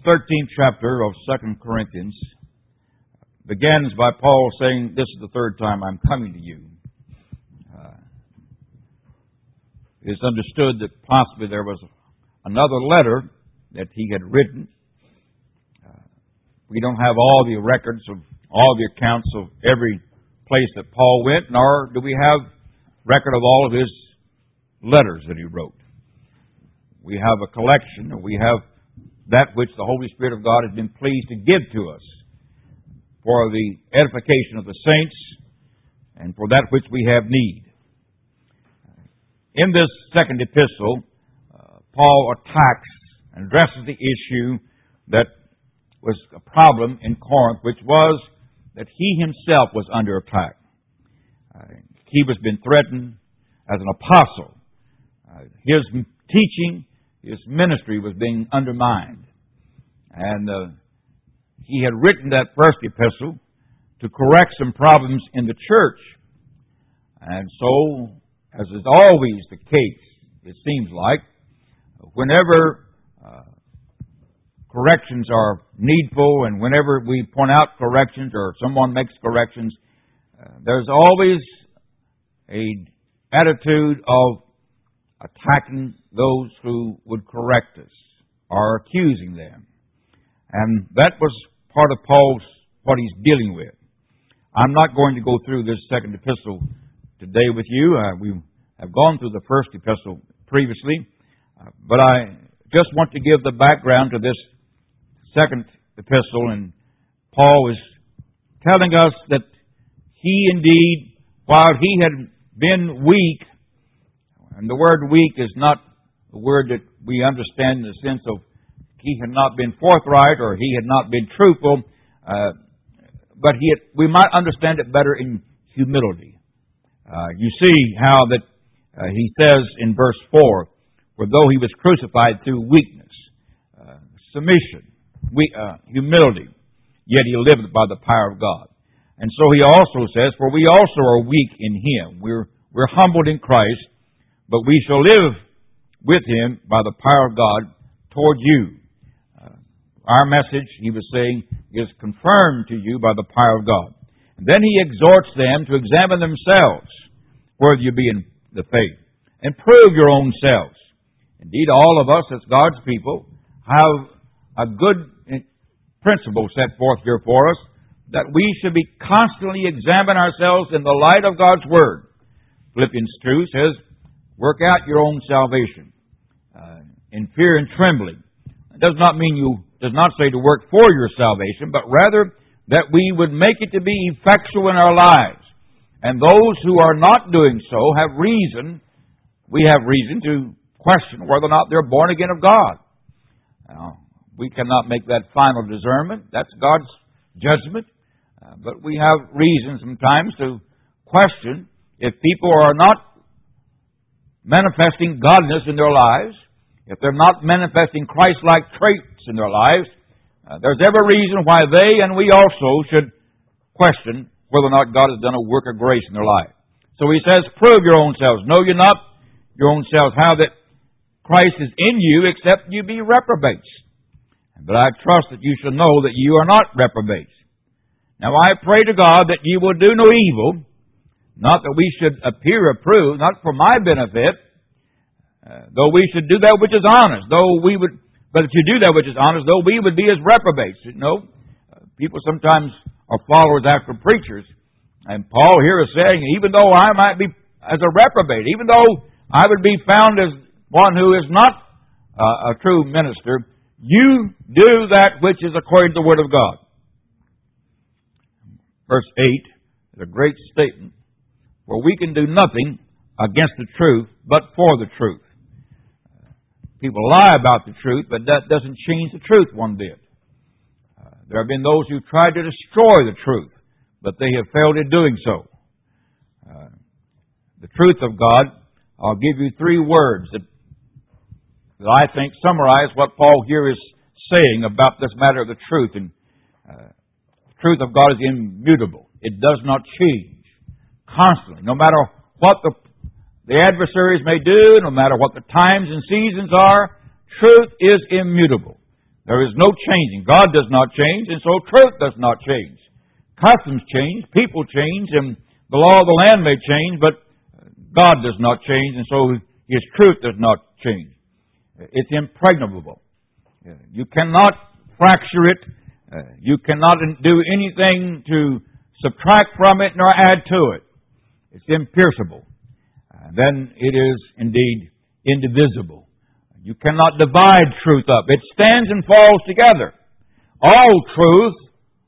13th chapter of 2 Corinthians begins by Paul saying, "This is the third time I'm coming to you." It's understood that possibly there was another letter that he had written. We don't have all the records of all the accounts of every place that Paul went, nor do we have record of all of his letters that he wrote. We have a collection, and we have that which the Holy Spirit of God has been pleased to give to us for the edification of the saints and for that which we have need. In this second epistle, Paul attacks and addresses the issue that was a problem in Corinth, which was that he himself was under attack. He was being threatened as an apostle. His teaching, his ministry was being undermined. And he had written that first epistle to correct some problems in the church. And so, as is always the case, it seems like, whenever corrections are needful and whenever we point out corrections or someone makes corrections, there's always an attitude of attacking those who would correct us or accusing them. And that was part of Paul's, what he's dealing with. I'm not going to go through this second epistle today with you. We have gone through the first epistle previously. But I just want to give the background to this second epistle. And Paul is telling us that he indeed, while he had been weak, and the word weak is not a word that we understand in the sense of he had not been forthright or he had not been truthful, but we might understand it better in humility. You see how that he says in verse 4, "For though he was crucified through weakness, submission, humility, yet he lived by the power of God." And so he also says, "For we also are weak in him." We're humbled in Christ, but we shall live with him by the power of God toward you. Our message, he was saying, is confirmed to you by the power of God. And then he exhorts them to examine themselves, whether you be in the faith, and prove your own selves. Indeed, all of us as God's people have a good principle set forth here for us, that we should be constantly examine ourselves in the light of God's Word. Philippians 2 says, "Work out your own salvation in fear and trembling." It does not say to work for your salvation, but rather that we would make it to be effectual in our lives. And those who are not doing so we have reason to question whether or not they're born again of God. Now, we cannot make that final discernment. That's God's judgment. But we have reason sometimes to question if people are not manifesting godliness in their lives, if they're not manifesting Christ-like traits in their lives. There's every reason why they and we also should question whether or not God has done a work of grace in their life. So he says, "Prove your own selves. Know you not your own selves how that Christ is in you, except you be reprobates. But I trust that you shall know that you are not reprobates. Now I pray to God that you will do no evil, not that we should appear approved, not for my benefit, though we should do that which is honest, but if you do that which is honest, though we would be as reprobates." You know, people sometimes are followers after preachers, and Paul here is saying, even though I might be as a reprobate, even though I would be found as one who is not a true minister, you do that which is according to the Word of God. Verse 8 is a great statement. "For we can do nothing against the truth, but for the truth." People lie about the truth, but that doesn't change the truth one bit. There have been those who tried to destroy the truth, but they have failed in doing so. The truth of God, I'll give you 3 words that I think summarize what Paul here is saying about this matter of the truth. And the truth of God is immutable. It does not change. Constantly. No matter what the adversaries may do, no matter what the times and seasons are, truth is immutable. There is no changing. God does not change, and so truth does not change. Customs change, people change, and the law of the land may change, but God does not change, and so His truth does not change. It's impregnable. You cannot fracture it. You cannot do anything to subtract from it nor add to it. It's impierceable. Then it is indeed indivisible. You cannot divide truth up. It stands and falls together. All truth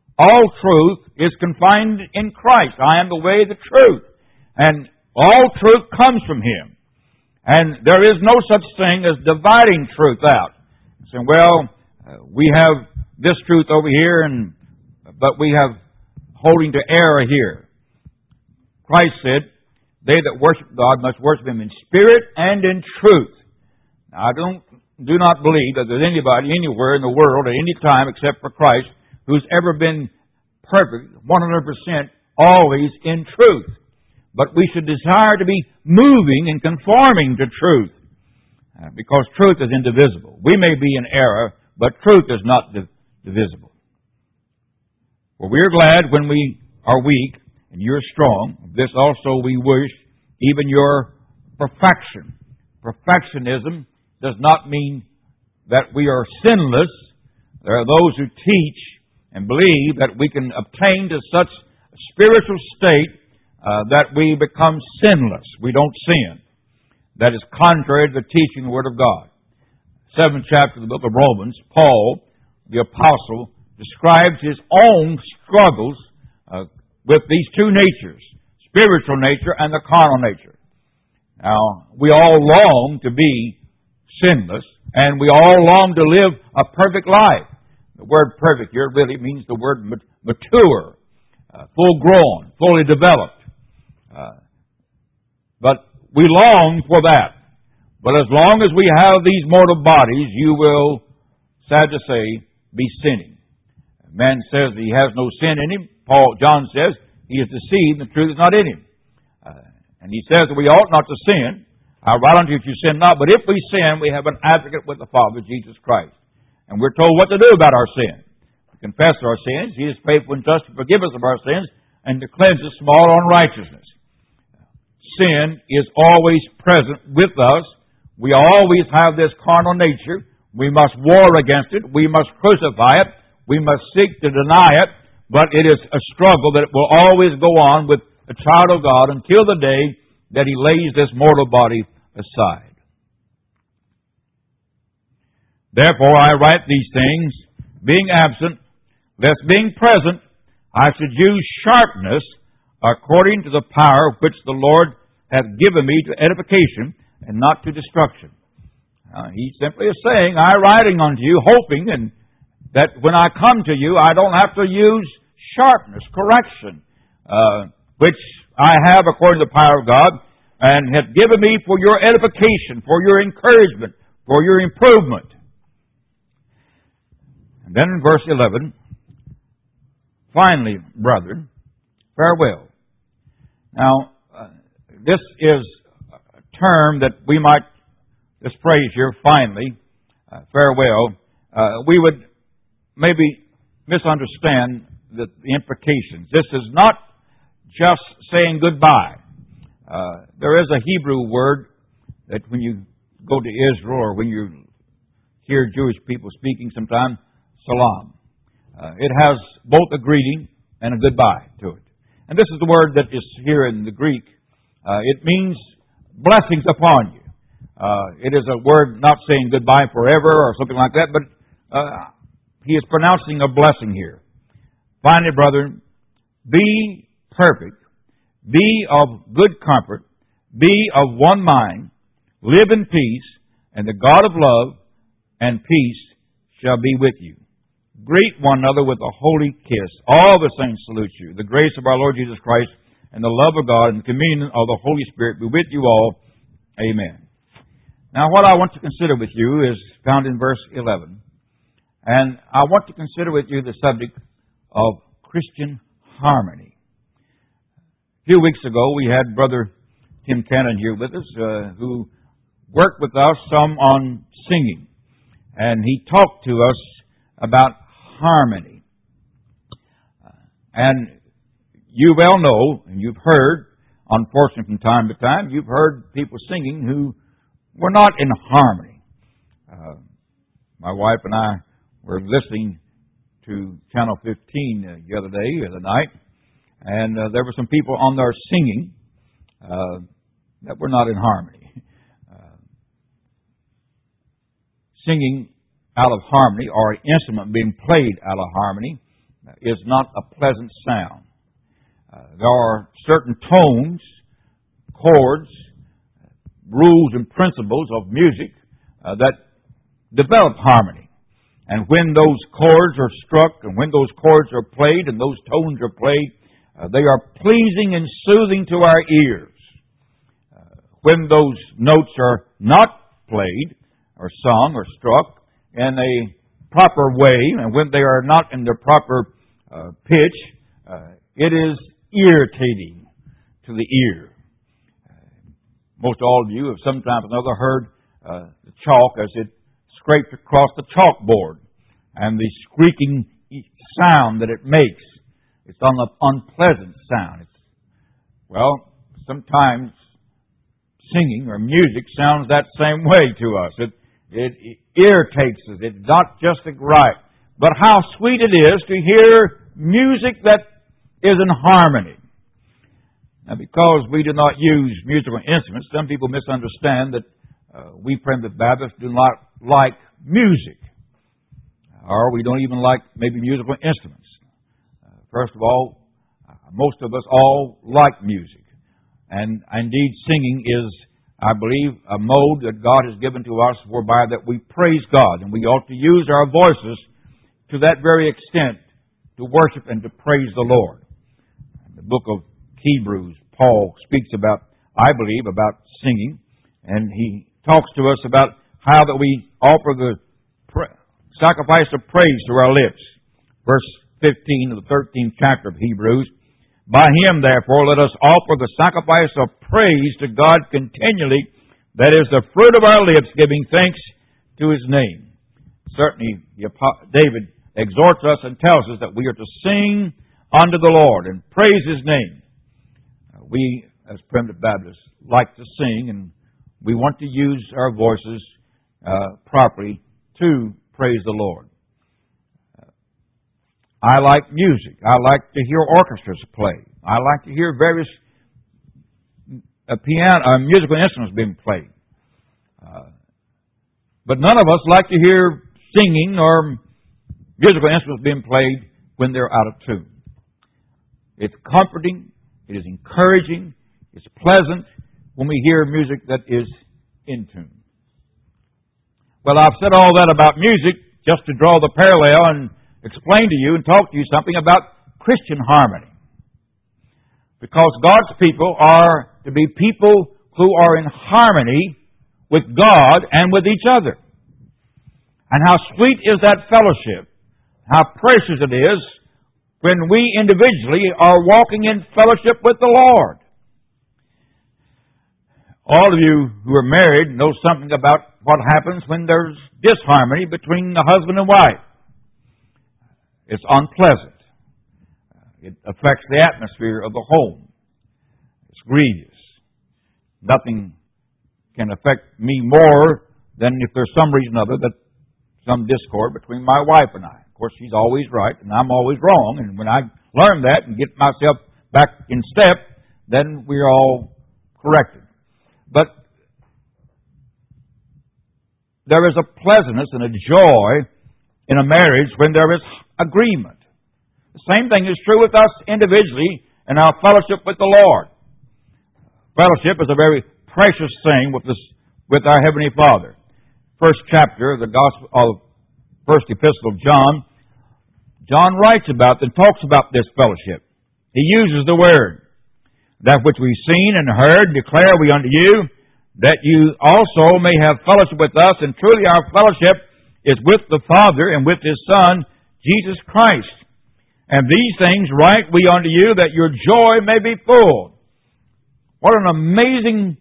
is confined in Christ. I am the way, the truth. And all truth comes from Him. And there is no such thing as dividing truth out. Saying, well, we have this truth over here, but we have holding to error here. Christ said, they that worship God must worship Him in spirit and in truth. Now, I do not believe that there's anybody anywhere in the world at any time except for Christ who's ever been perfect, 100%, always in truth. But we should desire to be moving and conforming to truth, because truth is indivisible. We may be in error, but truth is not divisible. For we are glad when we are weak, and you're strong. This also we wish, even your perfection. Perfectionism does not mean that we are sinless. There are those who teach and believe that we can obtain to such a spiritual state that we become sinless. We don't sin. That is contrary to the teaching of the Word of God. 7th chapter of the book of Romans, Paul, the apostle, describes his own struggles with these two natures, spiritual nature and the carnal nature. Now, we all long to be sinless, and we all long to live a perfect life. The word perfect here really means the word mature, full grown, fully developed. But we long for that. But as long as we have these mortal bodies, you will, sad to say, be sinning. Man says that he has no sin in him. John says he is deceived and the truth is not in him. And he says that we ought not to sin. I write unto you if you sin not, but if we sin, we have an advocate with the Father, Jesus Christ. And we're told what to do about our sin. To confess our sins. He is faithful and just to forgive us of our sins and to cleanse us from all unrighteousness. Sin is always present with us. We always have this carnal nature. We must war against it. We must crucify it. We must seek to deny it. But it is a struggle that will always go on with a child of God until the day that He lays this mortal body aside. Therefore I write these things, being absent, lest being present I should use sharpness according to the power which the Lord hath given me to edification and not to destruction. He simply is saying, I writing unto you, hoping and that when I come to you, I don't have to use sharpness, correction, which I have according to the power of God, and hath given me for your edification, for your encouragement, for your improvement. And then in verse 11, finally, brethren, farewell. Now, this is a term that we might, this phrase here, finally, farewell, we would maybe misunderstand the implications. This is not just saying goodbye. There is a Hebrew word that when you go to Israel or when you hear Jewish people speaking sometimes, salam. It has both a greeting and a goodbye to it. And this is the word that is here in the Greek. It means blessings upon you. It is a word not saying goodbye forever or something like that, but he is pronouncing a blessing here. Finally, brethren, be perfect, be of good comfort, be of one mind, live in peace, and the God of love and peace shall be with you. Greet one another with a holy kiss. All the saints salute you. The grace of our Lord Jesus Christ and the love of God and the communion of the Holy Spirit be with you all. Amen. Now, what I want to consider with you is found in verse 11. And I want to consider with you the subject of Christian harmony. A few weeks ago, we had Brother Tim Cannon here with us, who worked with us some on singing. And he talked to us about harmony. And you well know, and you've heard, unfortunately from time to time, you've heard people singing who were not in harmony. My wife and I were listening to Channel 15 the other night, and there were some people on there singing that were not in harmony. Singing out of harmony, or an instrument being played out of harmony, is not a pleasant sound. There are certain tones, chords, rules and principles of music that develop harmony. And when those chords are struck, and when those chords are played, and those tones are played, they are pleasing and soothing to our ears. When those notes are not played, or sung, or struck in a proper way, and when they are not in their proper pitch, it is irritating to the ear. Most all of you have sometime or another heard the chalk as it scrapes across the chalkboard, and the squeaking sound that it makes. It's an unpleasant sound. Sometimes singing or music sounds that same way to us. It irritates us. It's not just right. But how sweet it is to hear music that is in harmony. Now, because we do not use musical instruments, some people misunderstand that we Primitive Baptists do not like music. Or we don't even like maybe musical instruments. First of all, most of us all like music. And indeed, singing is, I believe, a mode that God has given to us whereby that we praise God. And we ought to use our voices to that very extent to worship and to praise the Lord. In the book of Hebrews, Paul speaks about, I believe, about singing. And he talks to us about how that we offer the sacrifice of praise to our lips. Verse 15 of the 13th chapter of Hebrews. By Him, therefore, let us offer the sacrifice of praise to God continually, that is the fruit of our lips, giving thanks to His name. Certainly, David exhorts us and tells us that we are to sing unto the Lord and praise His name. We, as Primitive Baptists, like to sing, and we want to use our voices properly to praise the Lord. I like music. I like to hear orchestras play. I like to hear various musical instruments being played. But none of us like to hear singing or musical instruments being played when they're out of tune. It's comforting. It is encouraging. It's pleasant when we hear music that is in tune. Well, I've said all that about music just to draw the parallel and explain to you and talk to you something about Christian harmony. Because God's people are to be people who are in harmony with God and with each other. And how sweet is that fellowship. How precious it is when we individually are walking in fellowship with the Lord. All of you who are married know something about what happens when there's disharmony between the husband and wife. It's unpleasant. It affects the atmosphere of the home. It's grievous. Nothing can affect me more than if there's some reason or other that some discord between my wife and I. Of course, she's always right and I'm always wrong. And when I learn that and get myself back in step, then we're all corrected. But there is a pleasantness and a joy in a marriage when there is agreement. The same thing is true with us individually in our fellowship with the Lord. Fellowship is a very precious thing with our Heavenly Father. First chapter of the Gospel of First Epistle of John, John writes about and talks about this fellowship. He uses the word, that which we've seen and heard declare we unto you, that you also may have fellowship with us, and truly our fellowship is with the Father and with His Son, Jesus Christ. And these things write we unto you, that your joy may be full. What an amazing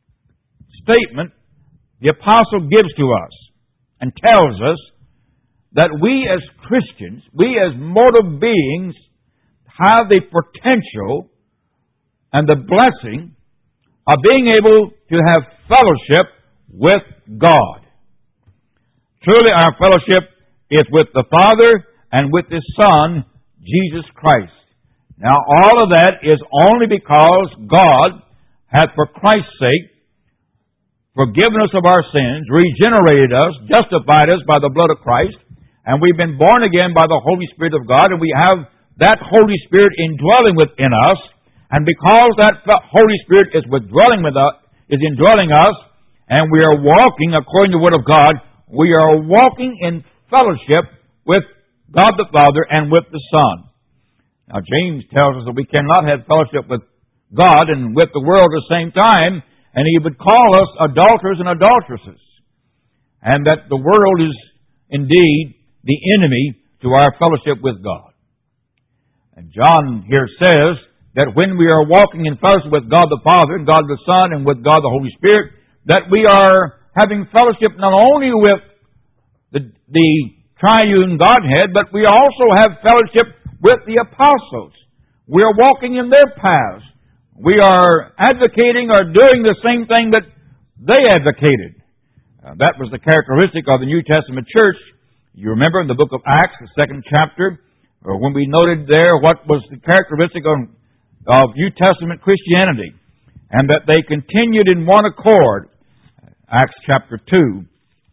statement the apostle gives to us and tells us that we as Christians, we as mortal beings, have the potential and the blessing of being able to have fellowship with God. Truly our fellowship is with the Father and with His Son, Jesus Christ. Now all of that is only because God hath for Christ's sake forgiven us of our sins, regenerated us, justified us by the blood of Christ, and we've been born again by the Holy Spirit of God, and we have that Holy Spirit indwelling within us, and because that Holy Spirit is indwelling us, and we are walking according to the Word of God, we are walking in fellowship with God the Father and with the Son. Now James tells us that we cannot have fellowship with God and with the world at the same time, and he would call us adulterers and adulteresses, and that the world is indeed the enemy to our fellowship with God. And John here says that when we are walking in fellowship with God the Father and God the Son and with God the Holy Spirit, that we are having fellowship not only with the triune Godhead, but we also have fellowship with the apostles. We are walking in their paths. We are advocating or doing the same thing that they advocated. That was the characteristic of the New Testament church. You remember in the book of Acts, the 2nd chapter, when we noted there what was the characteristic of New Testament Christianity, and that they continued in one accord. Acts chapter 2.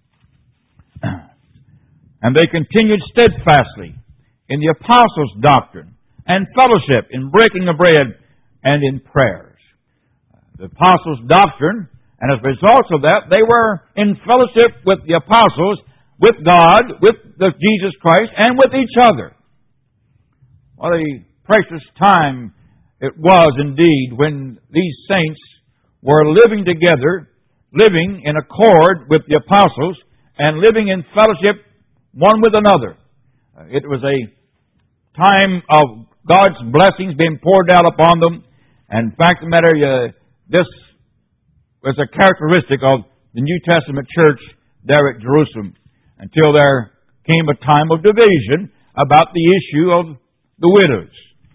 And they continued steadfastly in the apostles' doctrine and fellowship, in breaking of bread, and in prayers. The apostles' doctrine, and as a result of that, they were in fellowship with the apostles, with God, with Jesus Christ, and with each other. What a precious time it was indeed when these saints were living together, living in accord with the apostles, and living in fellowship one with another. It was a time of God's blessings being poured out upon them. And in fact of the matter, this was a characteristic of the New Testament church there at Jerusalem, until there came a time of division about the issue of the widows,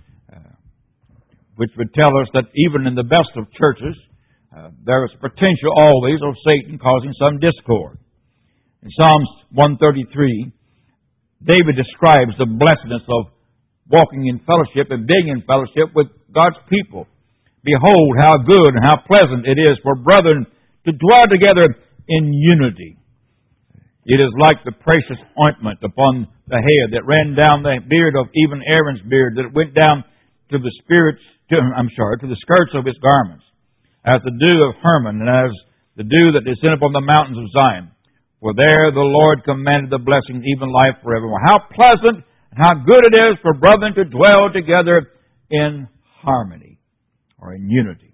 which would tell us that even in the best of churches, there is potential always of Satan causing some discord. In Psalms 133, David describes the blessedness of walking in fellowship and being in fellowship with God's people. Behold, how good and how pleasant it is for brethren to dwell together in unity. It is like the precious ointment upon the head that ran down the beard of even Aaron's beard, that went down to the skirts of his garments, as the dew of Hermon, and as the dew that descended upon the mountains of Zion. For there the Lord commanded the blessing, even life forevermore. How pleasant and how good it is for brethren to dwell together in harmony, or in unity.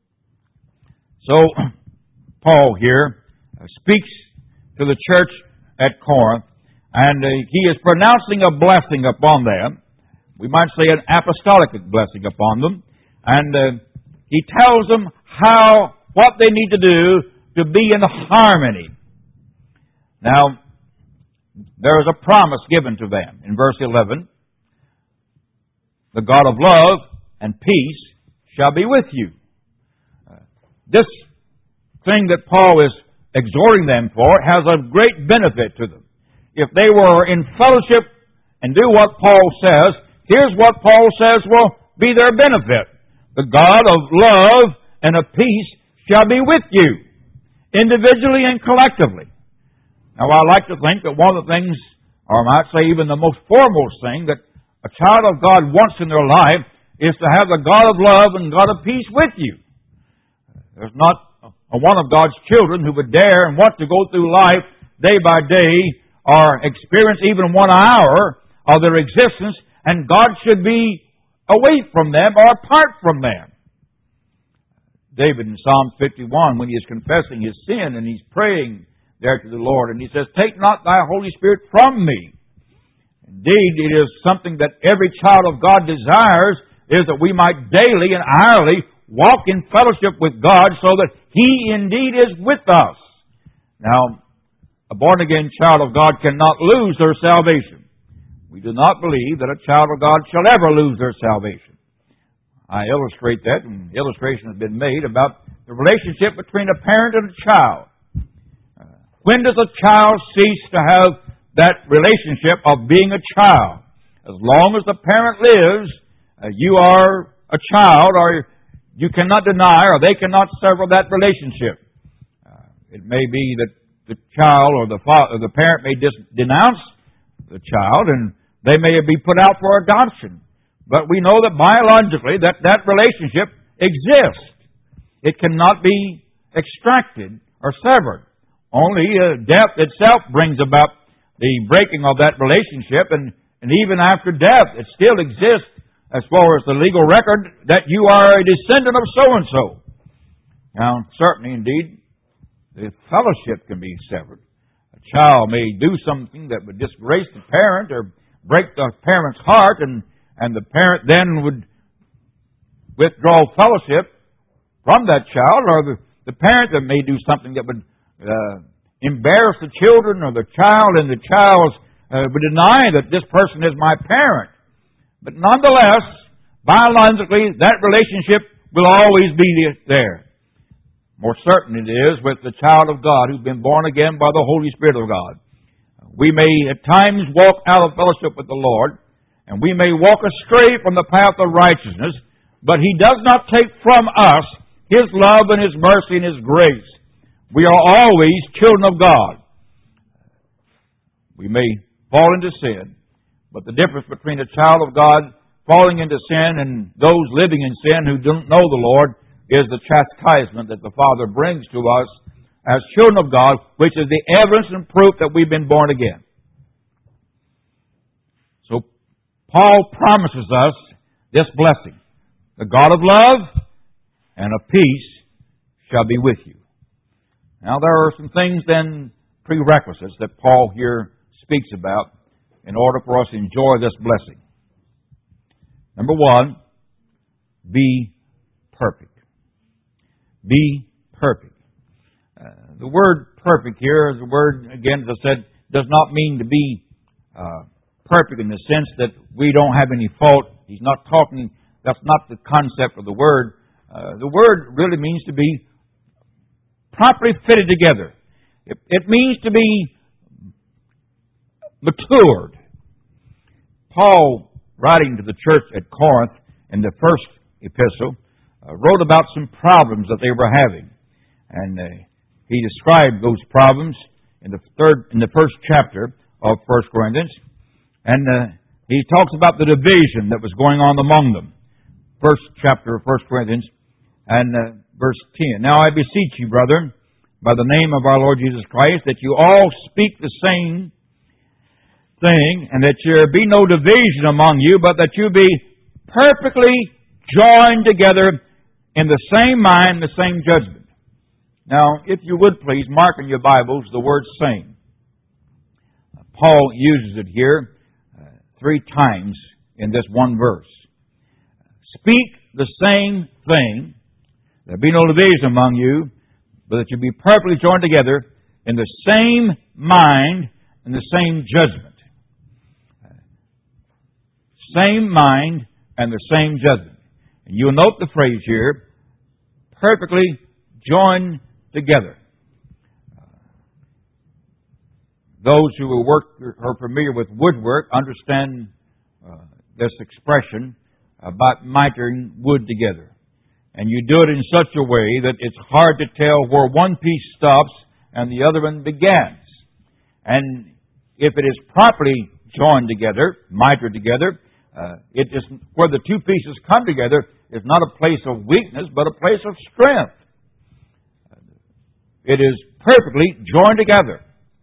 So, Paul here speaks to the church at Corinth, and he is pronouncing a blessing upon them. We might say an apostolic blessing upon them. And he tells them what they need to do to be in harmony. Now, there is a promise given to them in verse 11. The God of love and peace shall be with you. This thing that Paul is exhorting them for has a great benefit to them. If they were in fellowship and do what Paul says, here's what Paul says will be their benefit. The God of love and of peace shall be with you, individually and collectively. Now, I like to think that one of the things, or I might say even the most foremost thing, that a child of God wants in their life is to have the God of love and God of peace with you. There's not one of God's children who would dare and want to go through life day by day or experience even 1 hour of their existence, and God should be away from them or apart from them. David in Psalm 51, when he is confessing his sin and he's praying there to the Lord, and he says, "Take not thy Holy Spirit from me." Indeed, it is something that every child of God desires, is that we might daily and hourly walk in fellowship with God so that He indeed is with us. Now, a born-again child of God cannot lose their salvation. We do not believe that a child of God shall ever lose their salvation. I illustrate that, and illustration has been made about the relationship between a parent and a child. When does a child cease to have that relationship of being a child? As long as the parent lives, you are a child, or you cannot deny, or they cannot sever that relationship. It may be that the child or the parent may denounce the child, and they may be put out for adoption. But we know that biologically that relationship exists. It cannot be extracted or severed. Only death itself brings about the breaking of that relationship, and even after death, it still exists as far as the legal record that you are a descendant of so-and-so. Now, certainly, indeed, the fellowship can be severed. A child may do something that would disgrace the parent or break the parent's heart, and the parent then would withdraw fellowship from that child, or the parent that may do something that would embarrass the children or the child, and the child would deny that this person is my parent. But nonetheless, biologically, that relationship will always be there. More certain it is with the child of God who's been born again by the Holy Spirit of God. We may at times walk out of fellowship with the Lord, and we may walk astray from the path of righteousness, but He does not take from us His love and His mercy and His grace. We are always children of God. We may fall into sin, but the difference between a child of God falling into sin and those living in sin who don't know the Lord is the chastisement that the Father brings to us as children of God, which is the evidence and proof that we've been born again. So Paul promises us this blessing. The God of love and of peace shall be with you. Now there are some things then, prerequisites, that Paul here speaks about in order for us to enjoy this blessing. Number one, be perfect. Be perfect. The word perfect here is a word, again, as I said, does not mean to be perfect in the sense that we don't have any fault. He's not talking, that's not the concept of the word. The word really means to be properly fitted together. It means to be matured. Paul, writing to the church at Corinth in the first epistle, wrote about some problems that they were having. And he described those problems in the first chapter of 1 Corinthians. And he talks about the division that was going on among them. First chapter of 1 Corinthians and verse 10. Now I beseech you, brethren, by the name of our Lord Jesus Christ, that you all speak the same thing, and that there be no division among you, but that you be perfectly joined together in the same mind, the same judgment. Now, if you would please, mark in your Bibles the word same. Paul uses it here 3 times in this one verse. Speak the same thing, there be no division among you, but that you be perfectly joined together in the same mind and the same judgment. Same mind and the same judgment. And you'll note the phrase here, perfectly joined together. Those who are familiar with woodwork understand this expression about mitering wood together. And you do it in such a way that it's hard to tell where one piece stops and the other one begins. And if it is properly joined together, mitered together, it is where the 2 pieces come together is not a place of weakness, but a place of strength. It is perfectly joined together.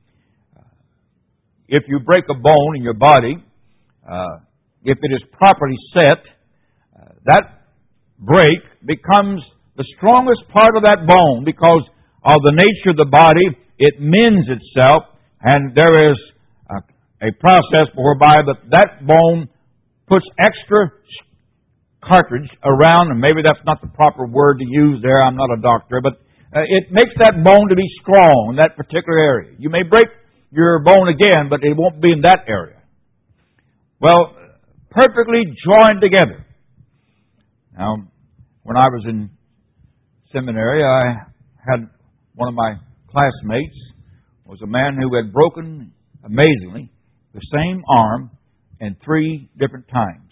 If you break a bone in your body, if it is properly set, that break becomes the strongest part of that bone because of the nature of the body. It mends itself, and there is a process whereby that bone puts extra cartridge around, and maybe that's not the proper word to use there, I'm not a doctor, but it makes that bone to be strong in that particular area. You may break your bone again, but it won't be in that area. Well, perfectly joined together. Now, when I was in seminary, I had one of my classmates was a man who had broken, amazingly, the same arm in 3 different times.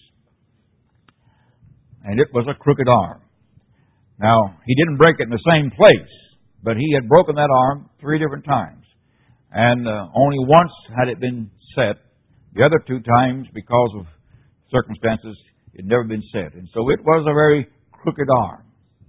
And it was a crooked arm. Now, he didn't break it in the same place, but he had broken that arm 3 different times. And only once had it been set. The other 2 times, because of circumstances, it had never been set. And so it was a very crooked arm.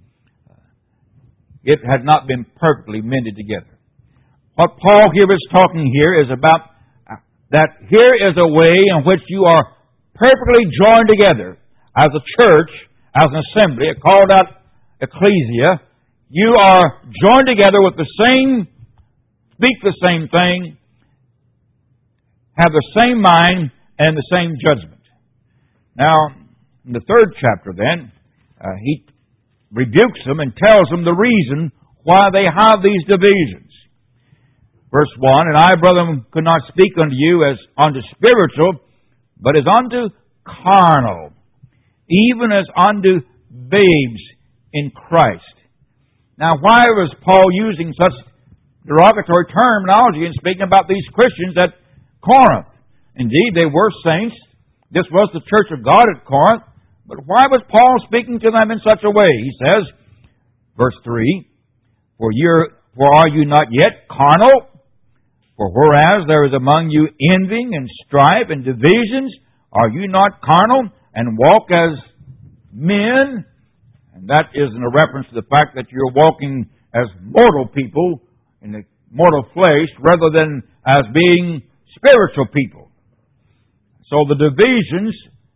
It had not been perfectly mended together. What Paul here is talking here is about that here is a way in which you are perfectly joined together as a church, as an assembly, a called out ecclesia. You are joined together with the same, speak the same thing, have the same mind, and the same judgment. Now, in the 3rd chapter then, he rebukes them and tells them the reason why they have these divisions. Verse 1, And I, brethren, could not speak unto you as unto spiritual, but as unto carnal, even as unto babes in Christ. Now, why was Paul using such derogatory terminology in speaking about these Christians at Corinth? Indeed, they were saints. This was the church of God at Corinth. But why was Paul speaking to them in such a way? He says, verse 3, For are you not yet carnal? For whereas there is among you envying and strife and divisions, are you not carnal and walk as men? And that is in a reference to the fact that you're walking as mortal people in the mortal flesh rather than as being spiritual people. So the divisions,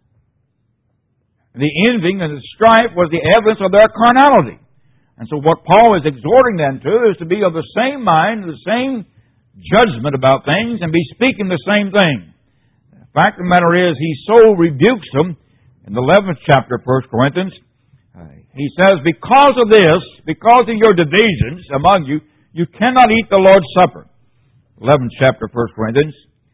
the envying and the strife was the evidence of their carnality. And so what Paul is exhorting them to is to be of the same mind, the same judgment about things, and be speaking the same thing. The fact of the matter is, he so rebukes them in the 11th chapter of 1 Corinthians. He says, because of this, because of your divisions among you, you cannot eat the Lord's Supper. 11th chapter of 1 Corinthians,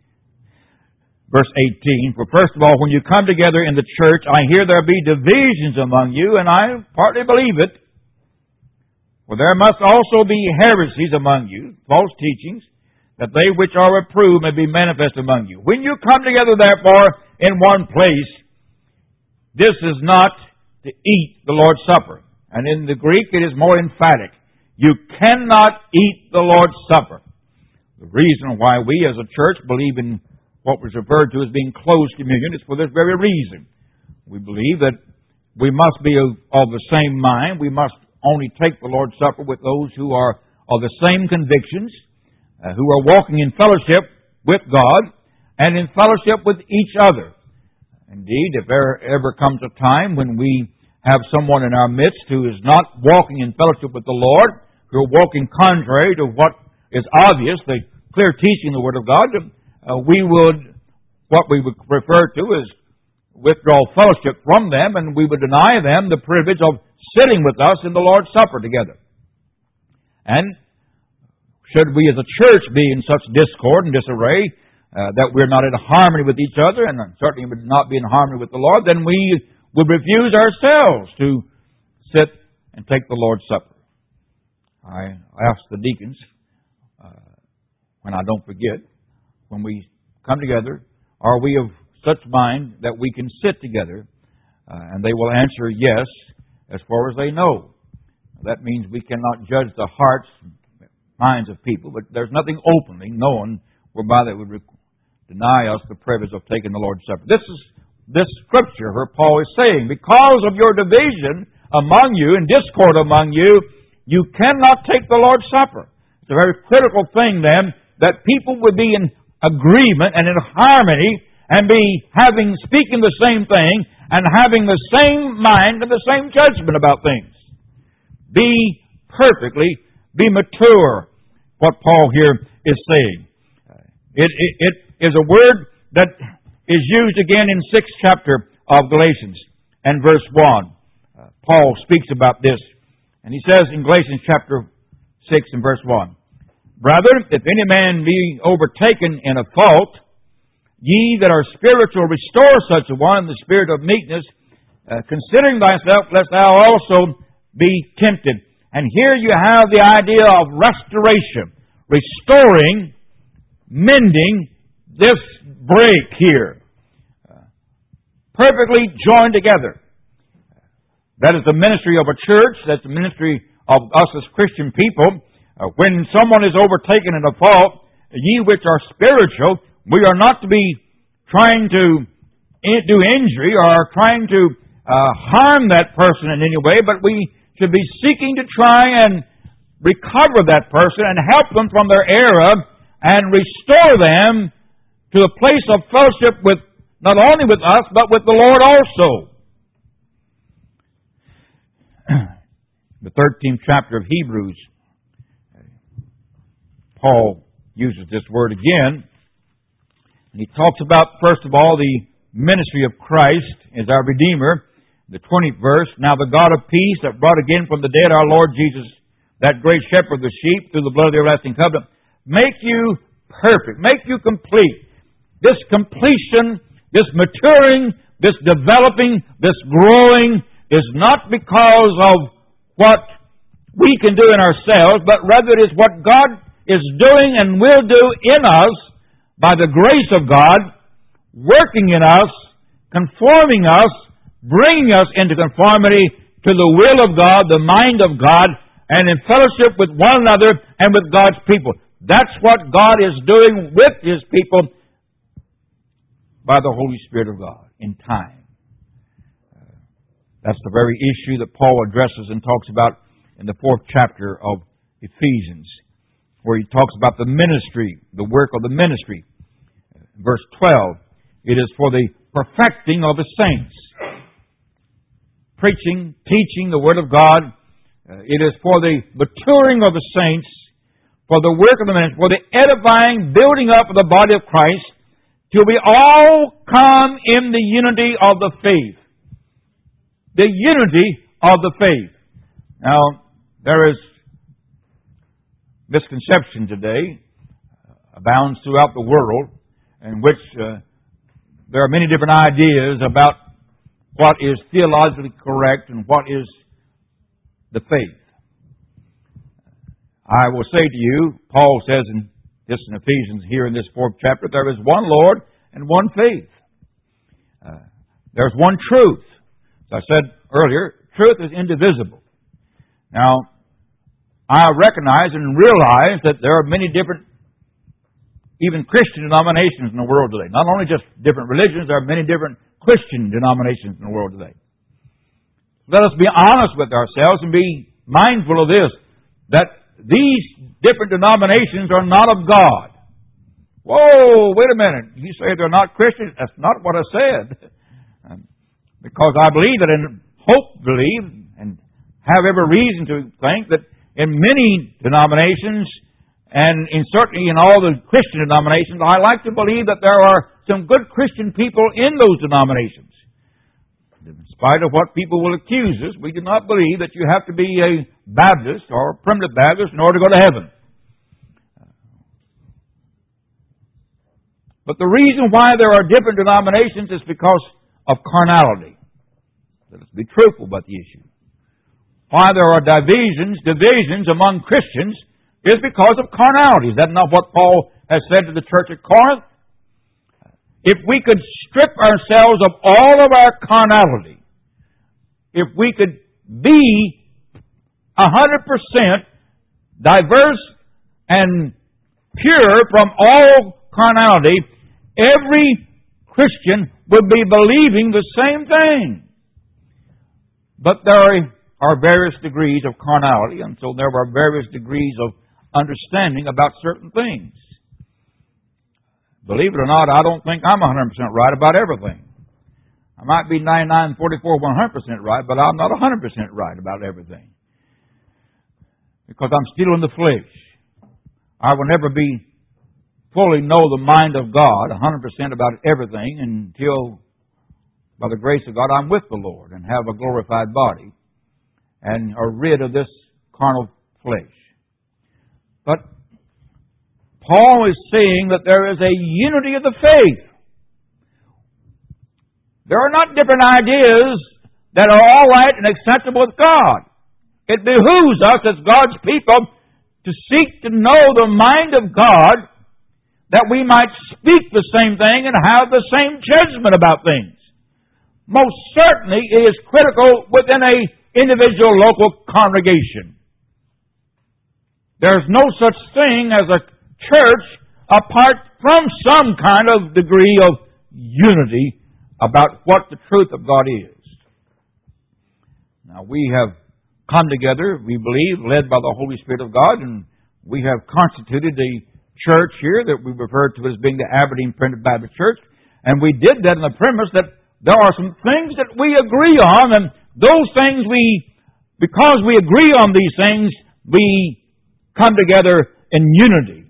verse 18. For first of all, when you come together in the church, I hear there be divisions among you, and I partly believe it. For there must also be heresies among you, false teachings, that they which are approved may be manifest among you. When you come together, therefore, in one place, this is not to eat the Lord's Supper. And in the Greek, it is more emphatic. You cannot eat the Lord's Supper. The reason why we as a church believe in what was referred to as being closed communion is for this very reason. We believe that we must be of the same mind. We must only take the Lord's Supper with those who are of the same convictions, who are walking in fellowship with God and in fellowship with each other. Indeed, if there ever comes a time when we have someone in our midst who is not walking in fellowship with the Lord, who are walking contrary to what is obvious, the clear teaching of the Word of God, what we would refer to as withdraw fellowship from them, and we would deny them the privilege of sitting with us in the Lord's Supper together. And should we as a church be in such discord and disarray that we're not in harmony with each other, and certainly would not be in harmony with the Lord, then we would refuse ourselves to sit and take the Lord's Supper. I ask the deacons, when I don't forget, when we come together, are we of such mind that we can sit together? And they will answer yes, as far as they know. That means we cannot judge the hearts, minds of people, but there's nothing openly known whereby they would deny us the privilege of taking the Lord's Supper. This scripture where Paul is saying, because of your division among you and discord among you, you cannot take the Lord's Supper. It's a very critical thing then that people would be in agreement and in harmony and be speaking the same thing and having the same mind and the same judgment about things. Be mature, what Paul here is saying. It is a word that is used again in 6th chapter of Galatians and verse 1. Paul speaks about this. And he says in Galatians chapter 6 and verse 1. Brethren, if any man be overtaken in a fault, ye that are spiritual, restore such a one in the spirit of meekness, considering thyself, lest thou also be tempted. And here you have the idea of restoration, restoring, mending this break here. Perfectly joined together. That is the ministry of a church. That's the ministry of us as Christian people. When someone is overtaken in a fault, ye which are spiritual, we are not to be trying to do injury or trying to harm that person in any way, but we should be seeking to try and recover that person and help them from their error and restore them to a place of fellowship with not only with us, but with the Lord also. The 13th chapter of Hebrews, Paul uses this word again. And he talks about, first of all, the ministry of Christ as our Redeemer. The 20th verse, now the God of peace that brought again from the dead our Lord Jesus, that great shepherd of the sheep, through the blood of the everlasting covenant, make you perfect, make you complete. This completion, this maturing, this developing, this growing is not because of what we can do in ourselves, but rather it is what God is doing and will do in us by the grace of God, working in us, conforming us, bringing us into conformity to the will of God, the mind of God, and in fellowship with one another and with God's people. That's what God is doing with His people by the Holy Spirit of God in time. That's the very issue that Paul addresses and talks about in the 4th chapter of Ephesians, where he talks about the ministry, the work of the ministry. Verse 12, it is for the perfecting of the saints. Preaching, teaching the Word of God. It is for the maturing of the saints, for the work of the ministry, for the edifying, building up of the body of Christ, till we all come in the unity of the faith. The unity of the faith. Now, there is misconception today, abounds throughout the world, in which there are many different ideas about what is theologically correct and what is the faith. I will say to you, Paul says in Ephesians here in this 4th chapter, there is one Lord and one faith. There's one truth. As I said earlier, truth is indivisible. Now, I recognize and realize that there are many different, even Christian denominations in the world today. Not only just different religions, there are many different Christian denominations in the world today. Let us be honest with ourselves and be mindful of this, that these different denominations are not of God. Whoa, wait a minute. You say they're not Christians? That's not what I said. Because I believe that and have every reason to think that in many denominations, and certainly in all the Christian denominations, I like to believe that there are some good Christian people in those denominations. In spite of what people will accuse us, we do not believe that you have to be a Baptist or a Primitive Baptist in order to go to heaven. But the reason why there are different denominations is because of carnality. Let us be truthful about the issue. Why there are divisions among Christians is because of carnality. Is that not what Paul has said to the church at Corinth? If we could strip ourselves of all of our carnality, if we could be 100% diverse and pure from all carnality, every Christian would be believing the same thing. But there are various degrees of carnality, and so there are various degrees of understanding about certain things. Believe it or not, I don't think I'm 100% right about everything. I might be 99, 44, 100% right, but I'm not 100% right about everything. Because I'm still in the flesh. I will never fully know the mind of God 100% about everything until, by the grace of God, I'm with the Lord and have a glorified body and are rid of this carnal flesh. But Paul is saying that there is a unity of the faith. There are not different ideas that are all right and acceptable with God. It behooves us as God's people to seek to know the mind of God, that we might speak the same thing and have the same judgment about things. Most certainly it is critical within an individual local congregation. There's no such thing as a church apart from some kind of degree of unity about what the truth of God is. Now, we have come together, we believe, led by the Holy Spirit of God, and we have constituted a church here that we refer to as being the Aberdeen Primitive Baptist Church, and we did that on the premise that there are some things that we agree on, and those things because we agree on these things, we come together in unity.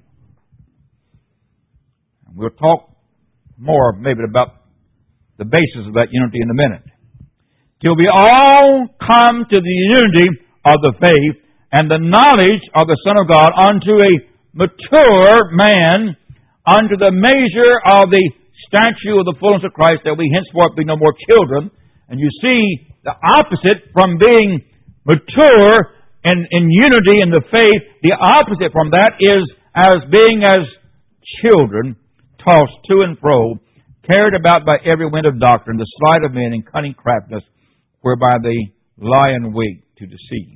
And we'll talk more maybe about the basis of that unity in a minute. Till we all come to the unity of the faith and the knowledge of the Son of God unto a mature man, unto the measure of the stature of the fullness of Christ, that we henceforth be no more children. And you see, the opposite from being mature in unity in the faith, the opposite from that is as being as children, tossed to and fro, carried about by every wind of doctrine, the sleight of men and cunning craftiness, whereby they lie in wait to deceive.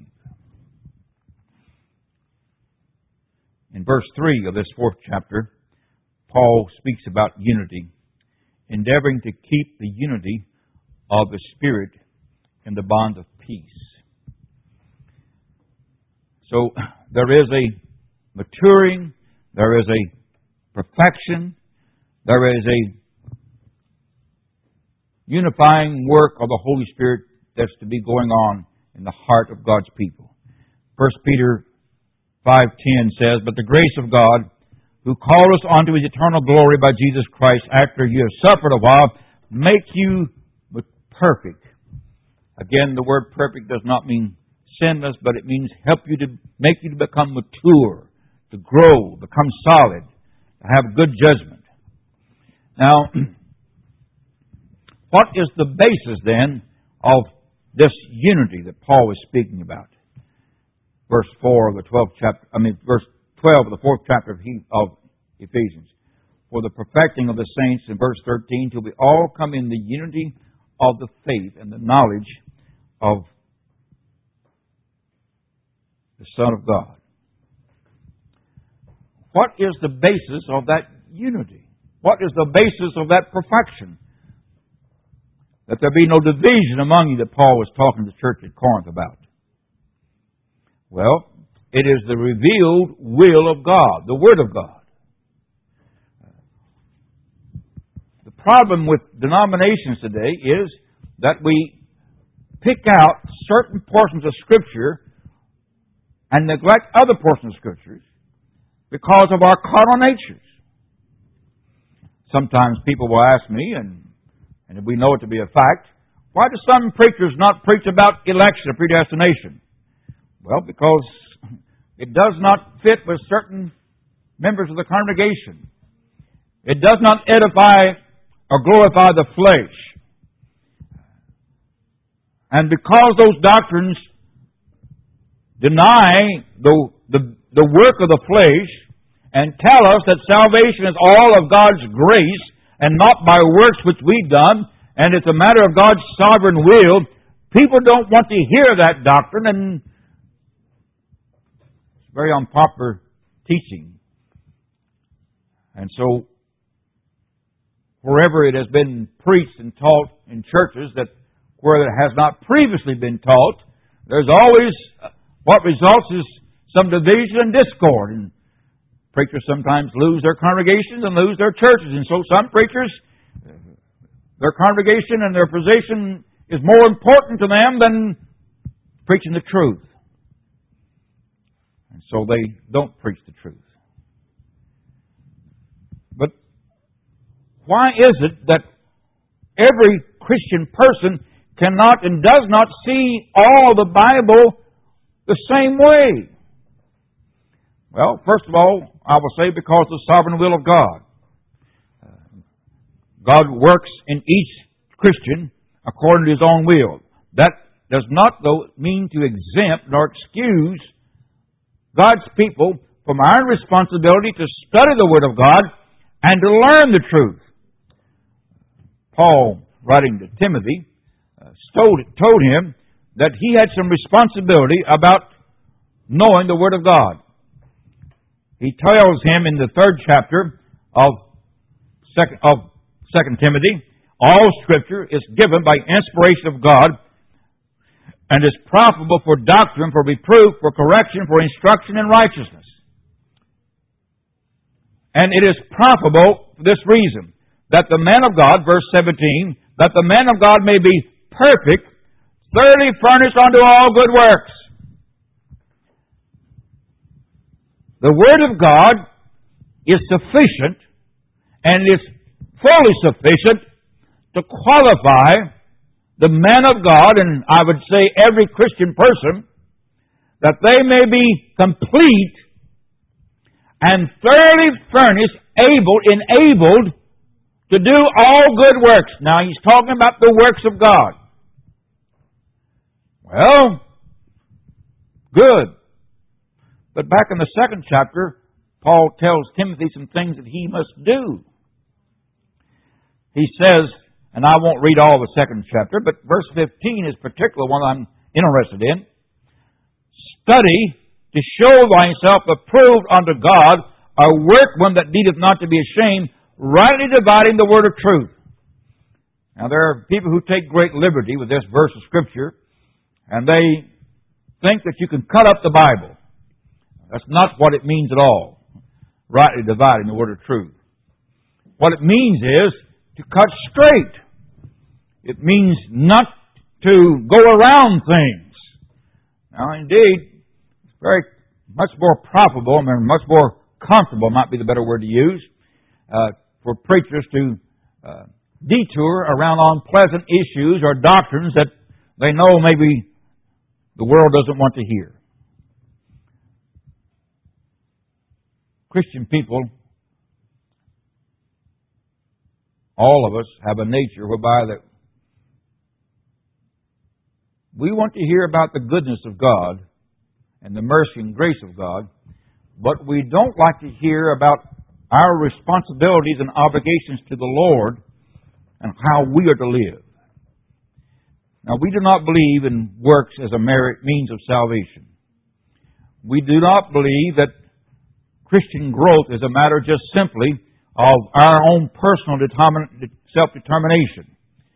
In verse 3 of this 4th chapter, Paul speaks about unity, endeavoring to keep the unity of the Spirit in the bond of peace. So there is a maturing, there is a perfection, there is a unifying work of the Holy Spirit that's to be going on in the heart of God's people. 1 Peter 5:10 says, "But the grace of God, who called us unto His eternal glory by Jesus Christ, after you have suffered a while, make you perfect." Again, the word perfect does not mean sinless, but it means make you to become mature, to grow, become solid, to have good judgment. Now, what is the basis then of this unity that Paul is speaking about? Verse 4 of the 12th chapter, verse 12 of the 4th chapter of Ephesians. "For the perfecting of the saints," in verse 13, "till we all come in the unity of the faith and the knowledge of the Son of God." What is the basis of that unity? What is the basis of that perfection? That there be no division among you, that Paul was talking to the church at Corinth about. Well, it is the revealed will of God, the Word of God. The problem with denominations today is that we pick out certain portions of Scripture and neglect other portions of Scriptures because of our carnal natures. Sometimes people will ask me, and we know it to be a fact, why do some preachers not preach about election or predestination? Well, because it does not fit with certain members of the congregation. It does not edify or glorify the flesh. And because those doctrines deny the work of the flesh and tell us that salvation is all of God's grace and not by works which we've done, and it's a matter of God's sovereign will, people don't want to hear that doctrine, and it's very unpopular teaching. And so, wherever it has been preached and taught in churches that where it has not previously been taught, there's always, what results is some division and discord. And preachers sometimes lose their congregations and lose their churches. And so some preachers, their congregation and their position is more important to them than preaching the truth. And so they don't preach the truth. But why is it that every Christian person cannot and does not see all the Bible the same way? Well, first of all, I will say because the sovereign will of God. God works in each Christian according to His own will. That does not, though, mean to exempt nor excuse God's people from our responsibility to study the Word of God and to learn the truth. Paul, writing to Timothy, told him that he had some responsibility about knowing the Word of God. He tells him in the 3rd chapter of 2 Timothy, all Scripture is given by inspiration of God and is profitable for doctrine, for reproof, for correction, for instruction in righteousness. And it is profitable for this reason, that the man of God, verse 17, that the man of God may be perfect, thoroughly furnished unto all good works. The Word of God is sufficient and is fully sufficient to qualify the man of God, and I would say every Christian person, that they may be complete and thoroughly furnished, enabled to do all good works. Now, he's talking about the works of God. Well, good. But back in the 2nd chapter, Paul tells Timothy some things that he must do. He says, and I won't read all the 2nd chapter, but verse 15 is particular one I'm interested in. Study to show thyself approved unto God, a workman that needeth not to be ashamed, rightly dividing the word of truth. Now, there are people who take great liberty with this verse of Scripture, and they think that you can cut up the Bible. That's not what it means at all, rightly dividing the word of truth. What it means is to cut straight. It means not to go around things. Now, indeed, it's very much more profitable, much more comfortable, might be the better word to use, for preachers to detour around unpleasant issues or doctrines that they know maybe the world doesn't want to hear. Christian people, all of us, have a nature whereby that we want to hear about the goodness of God and the mercy and grace of God, but we don't like to hear about our responsibilities and obligations to the Lord and how we are to live. Now, we do not believe in works as a means of salvation. We do not believe that Christian growth is a matter just simply of our own personal self-determination.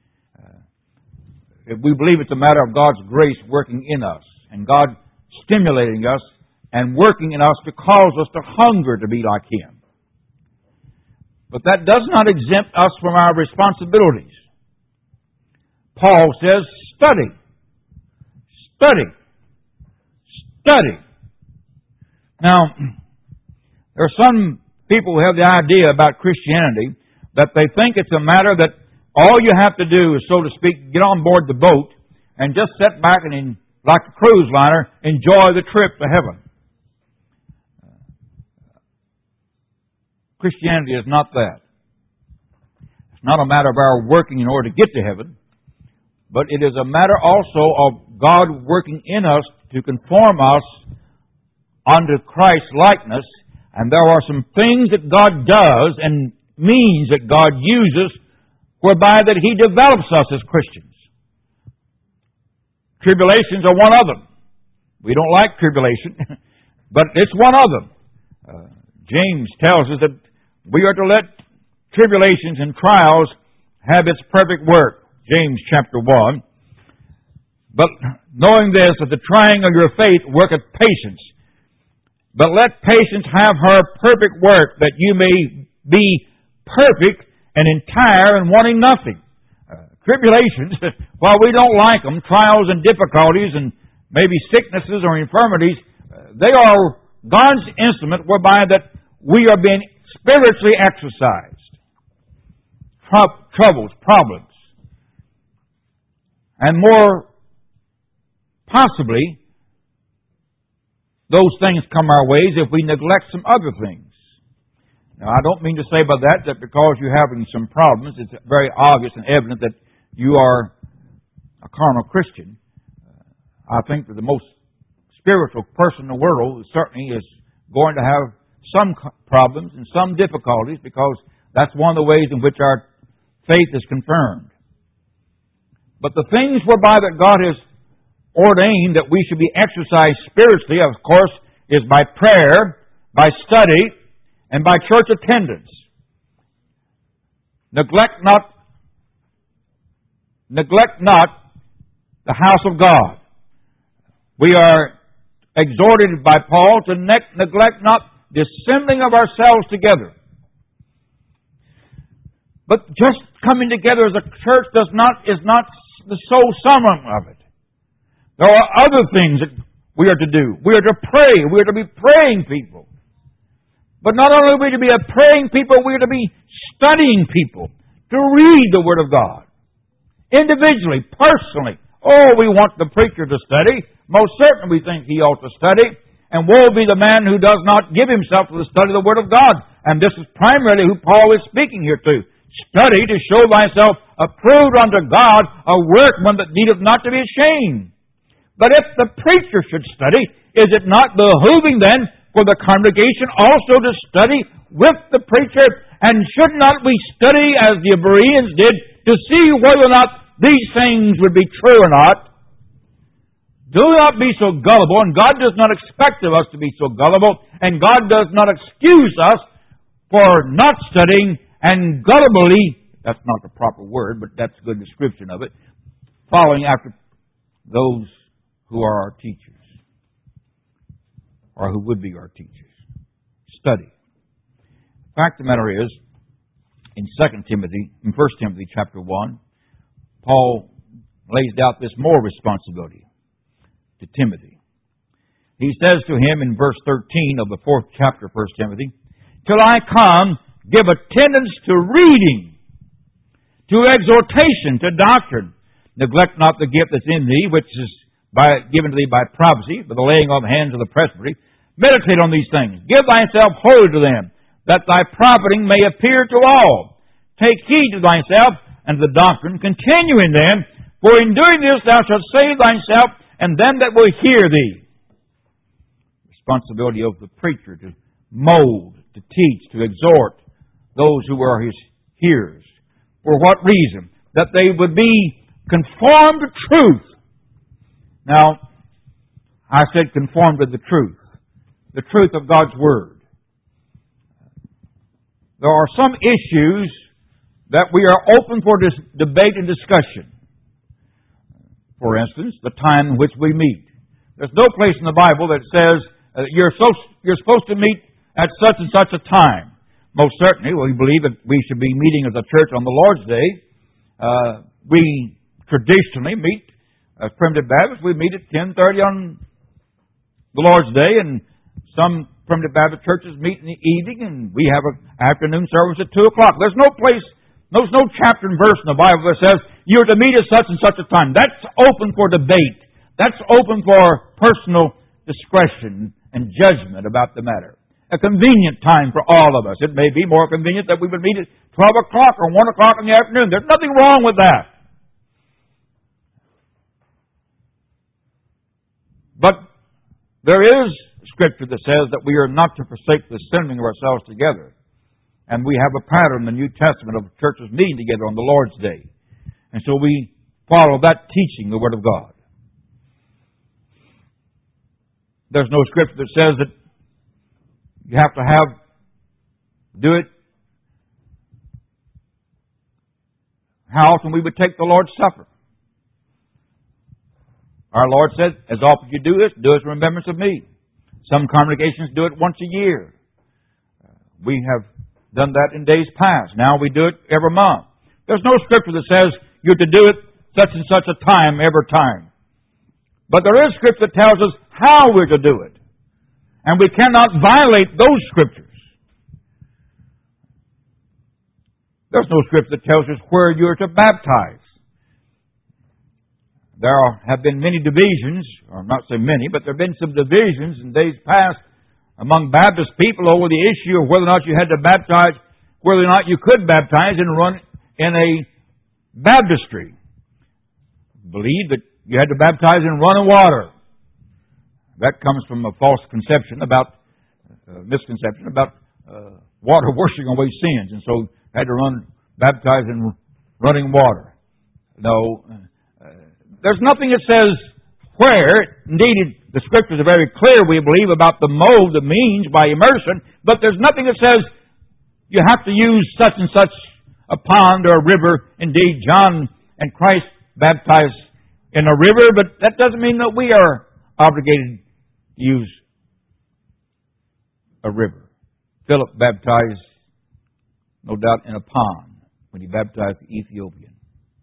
We believe it's a matter of God's grace working in us and God stimulating us and working in us to cause us to hunger to be like Him. But that does not exempt us from our responsibilities. Paul says, study. Study. Study. Now, there are some people who have the idea about Christianity that they think it's a matter that all you have to do is, so to speak, get on board the boat and just sit back and, like a cruise liner, enjoy the trip to heaven. Christianity is not that. It's not a matter of our working in order to get to heaven, but it is a matter also of God working in us to conform us unto Christ's likeness. And there are some things that God does and means that God uses whereby that He develops us as Christians. Tribulations are one of them. We don't like tribulation, but it's one of them. James tells us that we are to let tribulations and trials have its perfect work. James chapter 1. But knowing this, that the trying of your faith worketh patience. But let patience have her perfect work, that you may be perfect and entire and wanting nothing. Tribulations, while we don't like them, trials and difficulties and maybe sicknesses or infirmities, they are God's instrument whereby that we are being spiritually exercised. Troubles, problems. And more possibly, those things come our ways if we neglect some other things. Now, I don't mean to say by that because you're having some problems, it's very obvious and evident that you are a carnal Christian. I think that the most spiritual person in the world certainly is going to have some problems and some difficulties, because that's one of the ways in which our faith is confirmed. But the things whereby that God has ordained that we should be exercised spiritually, of course, is by prayer, by study, and by church attendance. Neglect not the house of God. We are exhorted by Paul to neglect not the assembling of ourselves together. But just coming together as a church is not the sole summum of it. There are other things that we are to do. We are to pray. We are to be praying people. But not only are we to be a praying people, we are to be studying people, to read the Word of God. Individually, personally. Oh, we want the preacher to study. Most certainly we think he ought to study. And woe be the man who does not give himself to the study of the Word of God. And this is primarily who Paul is speaking here to. Study to show thyself approved unto God, a workman that needeth not to be ashamed. But if the preacher should study, is it not behooving then for the congregation also to study with the preacher? And should not we study as the Bereans did to see whether or not these things would be true or not? Do not be so gullible, and God does not expect of us to be so gullible, and God does not excuse us for not studying and gullibly, that's not the proper word, but that's a good description of it, following after those who are our teachers, or who would be our teachers. Study. The fact of the matter is, in 1 Timothy chapter 1, Paul lays out this more responsibility to Timothy. He says to him in verse 13 of the 4th chapter of 1 Timothy, "Till I come, give attendance to reading, to exhortation, to doctrine. Neglect not the gift that's in thee, which is given to thee by prophecy, by the laying on of hands of the presbytery. Meditate on these things. Give thyself wholly to them, that thy profiting may appear to all. Take heed to thyself and to the doctrine. Continue in them, for in doing this thou shalt save thyself and them that will hear thee." Responsibility of the preacher to mold, to teach, to exhort those who are his hearers. For what reason? That they would be conformed to truth. Now, I said conformed to the truth of God's Word. There are some issues that we are open for debate and discussion. For instance, the time in which we meet. There's no place in the Bible that says you're supposed to meet at such and such a time. Most certainly, we believe that we should be meeting as a church on the Lord's Day. We traditionally meet, as Primitive Baptists, we meet at 10:30 on the Lord's Day, and some Primitive Baptist churches meet in the evening, and we have an afternoon service at 2 o'clock. There's no chapter and verse in the Bible that says you're to meet at such and such a time. That's open for debate. That's open for personal discretion and judgment about the matter. A convenient time for all of us. It may be more convenient that we would meet at 12 o'clock or 1 o'clock in the afternoon. There's nothing wrong with that. But there is Scripture that says that we are not to forsake the assembling of ourselves together. And we have a pattern in the New Testament of churches meeting together on the Lord's Day. And so we follow that teaching, the Word of God. There's no Scripture that says that you have to do it. How often we would take the Lord's Supper. Our Lord said, as often as you do this, do it in remembrance of me. Some congregations do it once a year. We have done that in days past. Now we do it every month. There's no Scripture that says you're to do it such and such a time, every time. But there is Scripture that tells us how we're to do it. And we cannot violate those Scriptures. There's no Scripture that tells us where you're to baptize. there have been many divisions, or not say many, but there have been some divisions in days past among Baptist people over the issue of whether or not you had to baptize, whether or not you could baptize and run in a baptistry. Believed that you had to baptize in running water. That comes from a false conception about, misconception about water washing away sins, and so had to baptize in running water. No, there's nothing that says where. Indeed, the Scriptures are very clear, we believe, about the mode, the means by immersion, but there's nothing that says you have to use such and such a pond or a river. Indeed, John and Christ baptized in a river, but that doesn't mean that we are obligated to use a river. Philip baptized, no doubt, in a pond when he baptized the Ethiopian.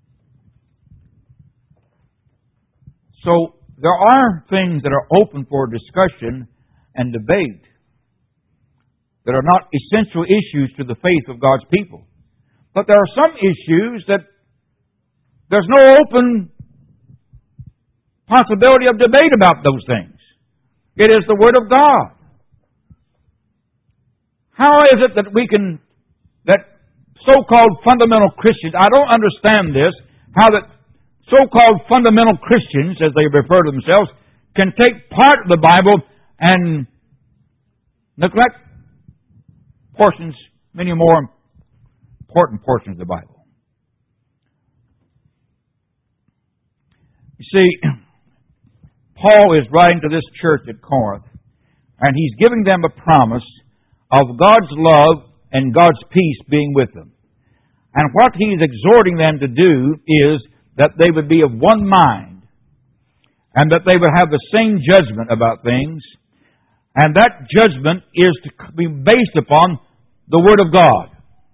So there are things that are open for discussion and debate that are not essential issues to the faith of God's people. But there are some issues that there's no open possibility of debate about those things. It is the Word of God. How is it that that so-called fundamental Christians, I don't understand this, how that so-called fundamental Christians, as they refer to themselves, can take part of the Bible and neglect portions, many more important portions of the Bible. You see, Paul is writing to this church at Corinth, and he's giving them a promise of God's love and God's peace being with them. And what he's exhorting them to do is that they would be of one mind, and that they would have the same judgment about things, and that judgment is to be based upon the Word of God.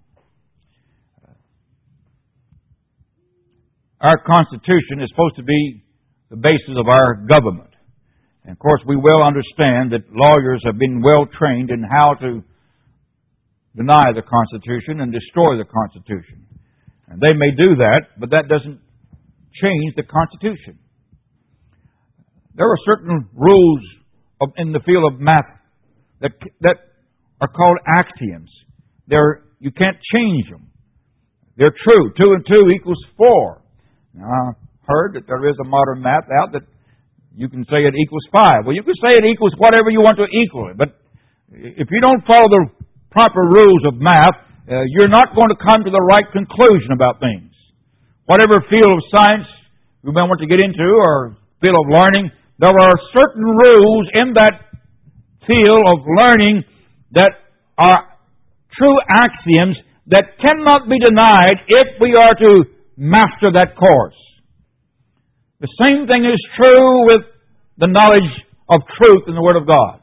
Our Constitution is supposed to be the basis of our government. And of course, we well understand that lawyers have been well trained in how to deny the Constitution and destroy the Constitution. And they may do that, but that doesn't change the Constitution. There are certain rules in the field of math that are called axioms. You can't change them. They're true. 2 and 2 equals 4. Now, I've heard that there is a modern math out that you can say it equals 5. Well, you can say it equals whatever you want to equal it. But if you don't follow the proper rules of math, you're not going to come to the right conclusion about things. Whatever field of science you may want to get into or field of learning, there are certain rules in that field of learning that are true axioms that cannot be denied if we are to master that course. The same thing is true with the knowledge of truth in the Word of God.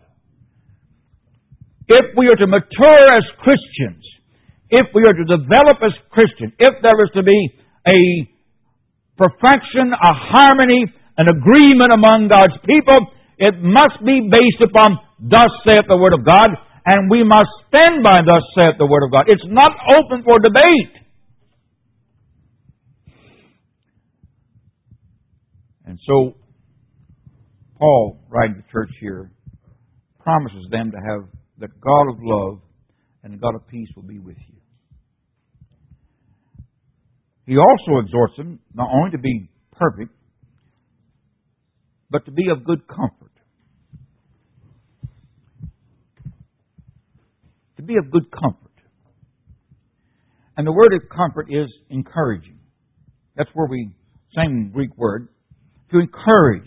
If we are to mature as Christians, if we are to develop as Christians, if there is to be a perfection, a harmony, an agreement among God's people, it must be based upon thus saith the Word of God, and we must stand by thus saith the Word of God. It's not open for debate. And so, Paul, writing to the church here, promises them to have the God of love and the God of peace will be with you. He also exhorts them not only to be perfect, but to be of good comfort. To be of good comfort. And the word of comfort is encouraging. That's where same Greek word, to encourage.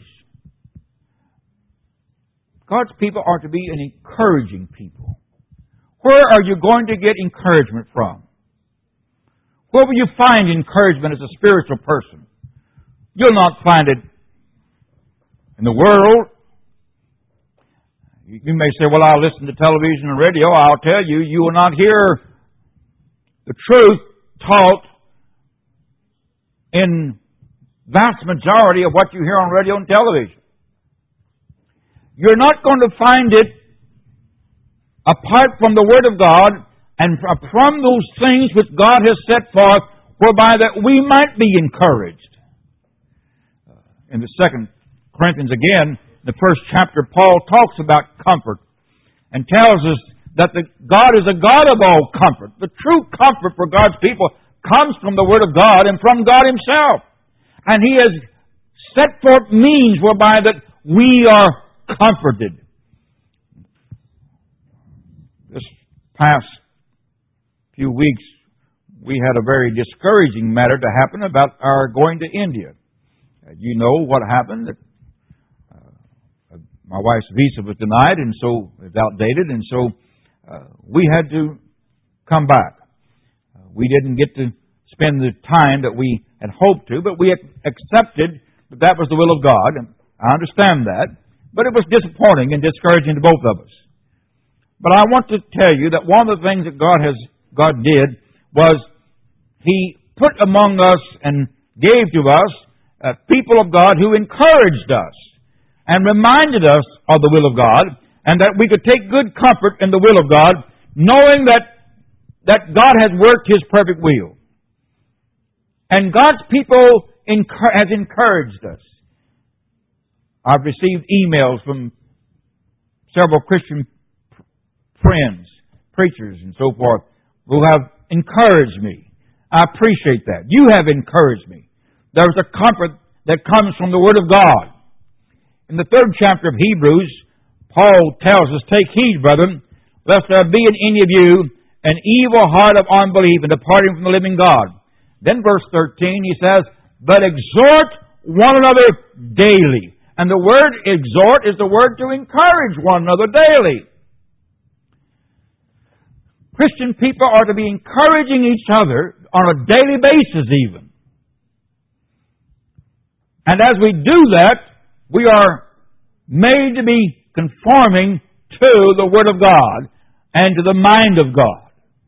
God's people are to be an encouraging people. Where are you going to get encouragement from? Where will you find encouragement as a spiritual person? You'll not find it in the world. You may say, well, I'll listen to television and radio. I'll tell you, you will not hear the truth taught in vast majority of what you hear on radio and television. You're not going to find it apart from the Word of God and from those things which God has set forth whereby that we might be encouraged. in the 2 Corinthians again, the first chapter, Paul talks about comfort and tells us that God is a God of all comfort. The true comfort for God's people comes from the Word of God and from God Himself. And He has set forth means whereby that we are comforted. This past few weeks, we had a very discouraging matter to happen about our going to India. You know what happened. My wife's visa was denied, and so it was outdated, and so we had to come back. We didn't get to spend the time that we had hoped to, but we accepted that that was the will of God, and I understand that. But it was disappointing and discouraging to both of us. But I want to tell you that one of the things that God did was He put among us and gave to us people of God who encouraged us and reminded us of the will of God, and that we could take good comfort in the will of God, knowing that God has worked His perfect will. And God's people has encouraged us. I've received emails from several Christian friends, preachers, and so forth, who have encouraged me. I appreciate that. You have encouraged me. There's a comfort that comes from the Word of God. In the 3rd chapter of Hebrews, Paul tells us, "Take heed, brethren, lest there be in any of you an evil heart of unbelief and departing from the living God." Then verse 13, he says, "But exhort one another daily." And the word exhort is the word to encourage one another daily. Christian people are to be encouraging each other on a daily basis even. And as we do that, we are made to be conforming to the Word of God and to the mind of God.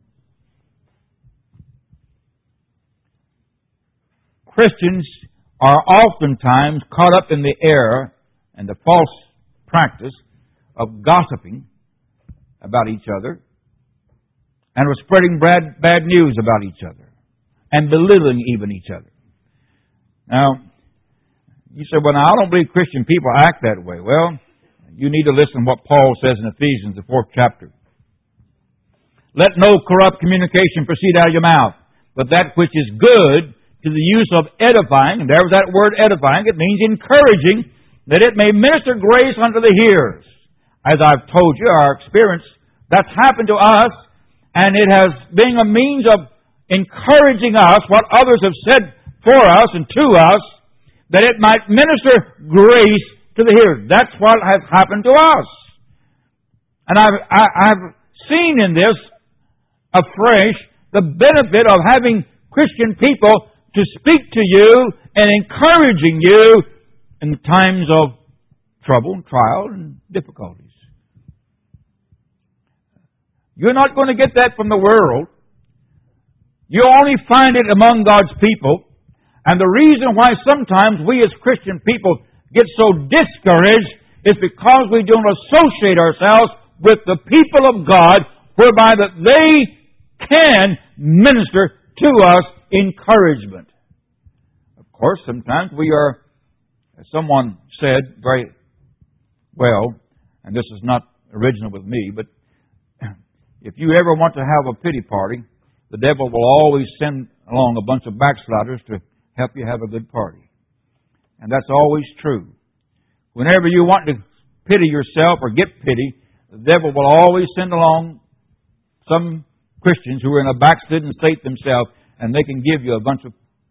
Christians are oftentimes caught up in the error and the false practice of gossiping about each other and of spreading bad news about each other and belittling even each other. Now, you say, "Well, now, I don't believe Christian people act that way." Well, you need to listen to what Paul says in Ephesians, the 4th chapter. "Let no corrupt communication proceed out of your mouth, but that which is good to the use of edifying," and there's that word edifying, it means encouraging, "that it may minister grace unto the hearers." As I've told you, our experience, that's happened to us, and it has been a means of encouraging us, what others have said for us and to us, that it might minister grace to the hearers. That's what has happened to us. And I've seen in this afresh the benefit of having Christian people to speak to you and encouraging you in times of trouble and trial and difficulties. You're not going to get that from the world. You only find it among God's people. And the reason why sometimes we as Christian people get so discouraged is because we don't associate ourselves with the people of God, whereby that they can minister to us encouragement. Of course, sometimes we are, as someone said very well, and this is not original with me, but if you ever want to have a pity party, the devil will always send along a bunch of backsliders to help you have a good party. And that's always true. Whenever you want to pity yourself or get pity, the devil will always send along some Christians who are in a backslidden state themselves, and they can give you a bunch of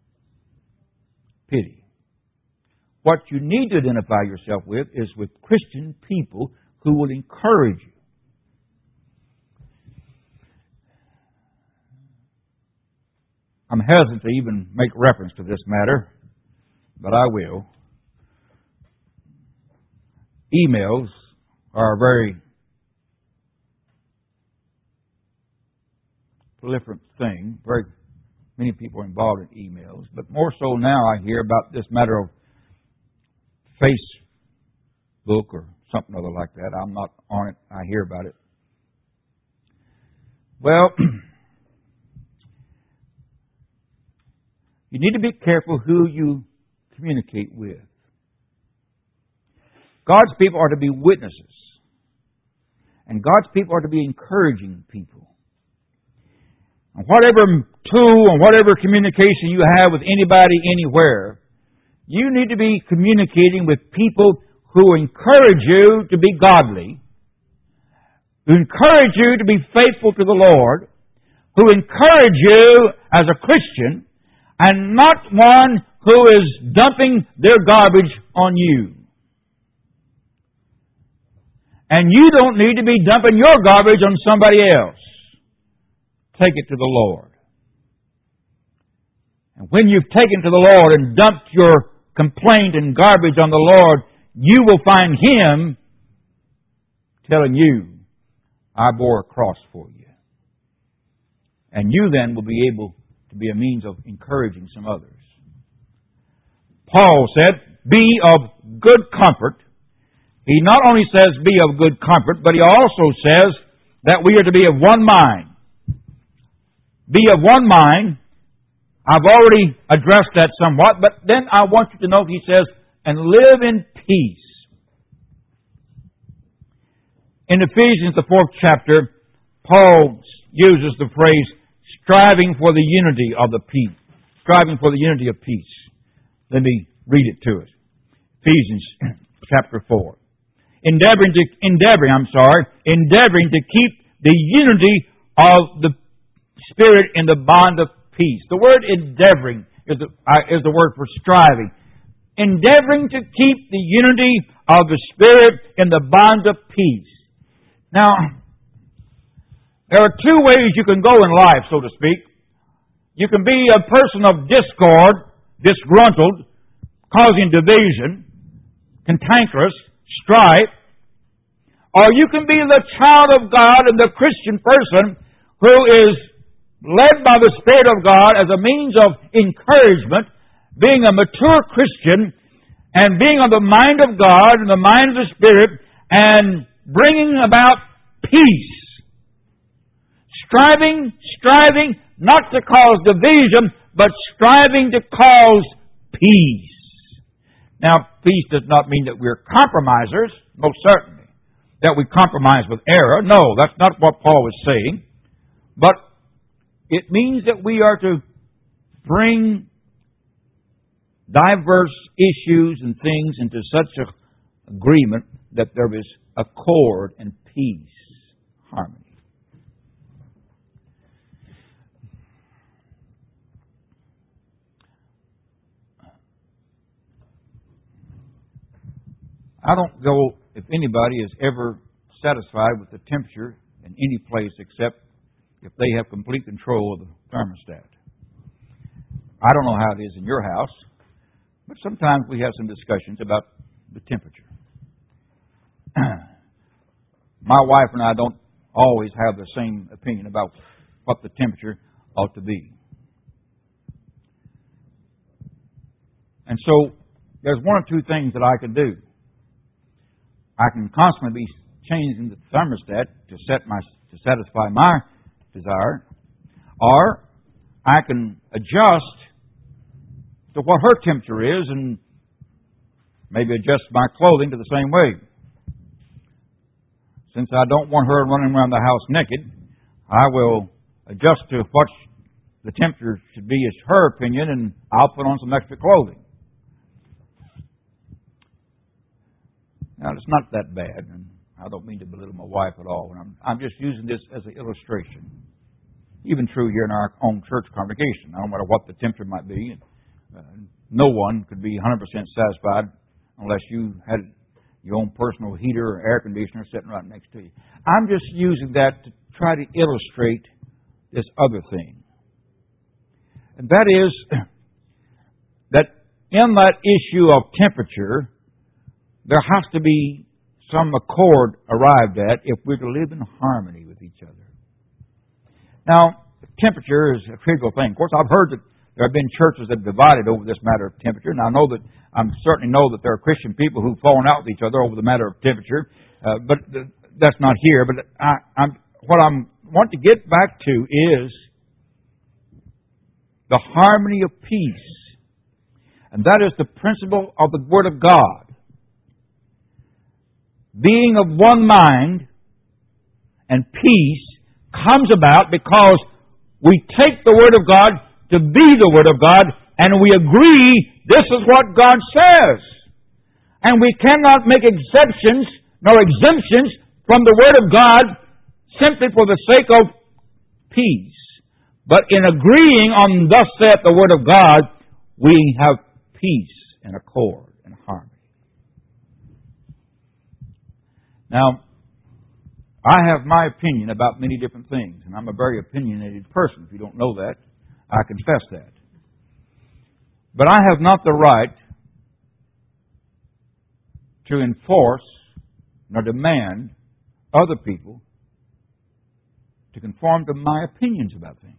pity. What you need to identify yourself with is with Christian people who will encourage you. I'm hesitant to even make reference to this matter, but I will. Emails are a very prolific thing. Very many people are involved in emails, but more so now I hear about this matter of Facebook or something other like that. I'm not on it. I hear about it. Well, you need to be careful who you communicate with. God's people are to be witnesses. And God's people are to be encouraging people. And whatever tool and whatever communication you have with anybody, anywhere, you need to be communicating with people who encourage you to be godly, who encourage you to be faithful to the Lord, who encourage you as a Christian, and not one who is dumping their garbage on you. And you don't need to be dumping your garbage on somebody else. Take it to the Lord. And when you've taken to the Lord and dumped your complaint and garbage on the Lord, you will find Him telling you, I bore a cross for you. And you then will be able to be a means of encouraging some others. Paul said, be of good comfort. He not only says be of good comfort, but he also says that we are to be of one mind. Be of one mind. I've already addressed that somewhat, but then I want you to note he says, and live in peace. In Ephesians, the 4th chapter, Paul uses the phrase, striving for the unity of the peace. Striving for the unity of peace. Let me read it to us. Ephesians chapter 4. Endeavoring to keep the unity of the Spirit in the bond of peace. The word endeavoring is the word for striving. Endeavoring to keep the unity of the Spirit in the bond of peace. Now, there are two ways you can go in life, so to speak. You can be a person of discord, disgruntled, causing division, cantankerous, strife, or you can be the child of God and the Christian person who is led by the Spirit of God as a means of encouragement, being a mature Christian, and being of the mind of God and the mind of the Spirit, and bringing about peace. Striving not to cause division, but striving to cause peace. Now, peace does not mean that we're compromisers, most certainly. That we compromise with error. No, that's not what Paul was saying. But it means that we are to bring diverse issues and things into such an agreement that there is accord and peace, harmony. I don't know if anybody is ever satisfied with the temperature in any place except if they have complete control of the thermostat. I don't know how it is in your house, but sometimes we have some discussions about the temperature. My wife and I don't always have the same opinion about what the temperature ought to be. And so there's one or two things that I can do. I can constantly be changing the thermostat to satisfy my desire, or I can adjust to what her temperature is and maybe adjust my clothing to the same way. Since I don't want her running around the house naked, I will adjust to what the temperature should be as her opinion, and I'll put on some extra clothing. Now, it's not that bad, and I don't mean to belittle my wife at all. I'm just using this as an illustration. Even true here in our own church congregation. No matter what the temperature might be, no one could be 100% satisfied unless you had your own personal heater or air conditioner sitting right next to you. I'm just using that to try to illustrate this other thing. And that is that in that issue of temperature, there has to be some accord arrived at if we're to live in harmony with each other. Now, temperature is a critical thing. Of course, I've heard that there have been churches that have divided over this matter of temperature, and I certainly know that there are Christian people who've fallen out with each other over the matter of temperature, but that's not here. But what I want to get back to is the harmony of peace, and that is the principle of the Word of God. being of one mind and peace comes about because we take the Word of God to be the Word of God, and we agree this is what God says. And we cannot make exceptions nor exemptions from the Word of God simply for the sake of peace. But in agreeing on thus saith the Word of God, we have peace and accord and harmony. Now, I have my opinion about many different things, and I'm a very opinionated person. If you don't know that, I confess that. But I have not the right to enforce nor demand other people to conform to my opinions about things.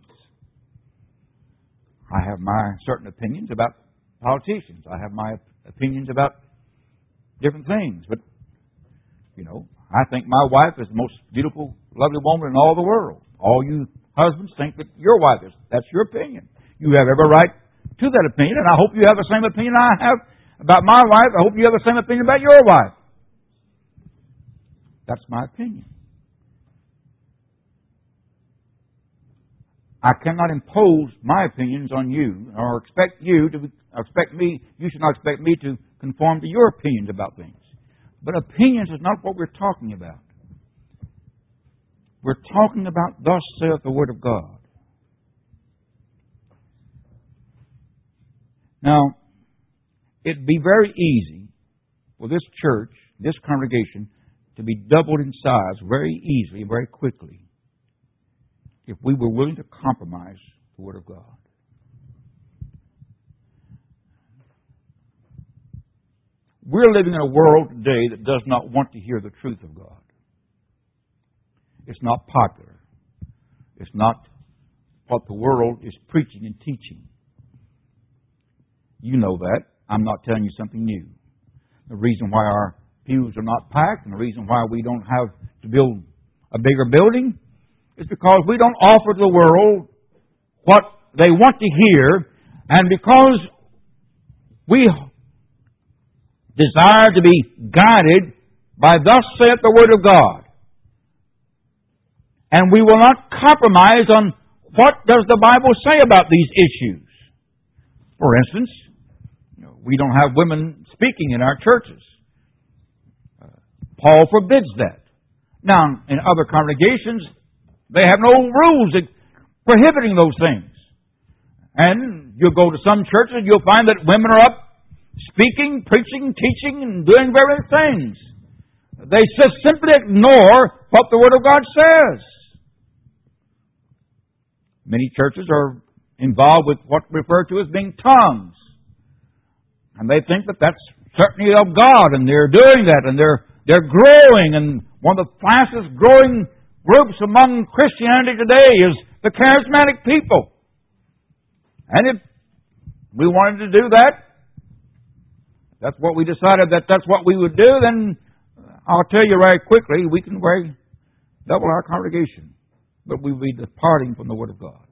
I have my certain opinions about politicians. I have my opinions about different things. But, I think my wife is the most beautiful, lovely woman in all the world. All you husbands think that your wife is. That's your opinion. You have every right to that opinion, and I hope you have the same opinion I have about my wife. I hope you have the same opinion about your wife. That's my opinion. I cannot impose my opinions on you, or you should not expect me to conform to your opinions about things. But opinions is not what we're talking about. We're talking about thus saith the Word of God. Now, it'd be very easy for this church, this congregation, to be doubled in size very easily, very quickly, if we were willing to compromise the Word of God. We're living in a world today that does not want to hear the truth of God. It's not popular. It's not what the world is preaching and teaching. You know that. I'm not telling you something new. The reason why our pews are not packed and the reason why we don't have to build a bigger building is because we don't offer to the world what they want to hear, and because we desire to be guided by thus saith the Word of God. And we will not compromise on what does the Bible say about these issues. For instance, we don't have women speaking in our churches. Paul forbids that. Now, in other congregations, they have no rules prohibiting those things. And you'll go to some churches, you'll find that women are up speaking, preaching, teaching, and doing various things. They just simply ignore what the Word of God says. Many churches are involved with what's referred to as being tongues. And they think that that's certainly of God, and they're doing that, and they're growing. And one of the fastest growing groups among Christianity today is the charismatic people. And if we wanted to do that, that's what we decided that's what we would do, then I'll tell you right quickly, we can double our congregation. But we will be departing from the Word of God.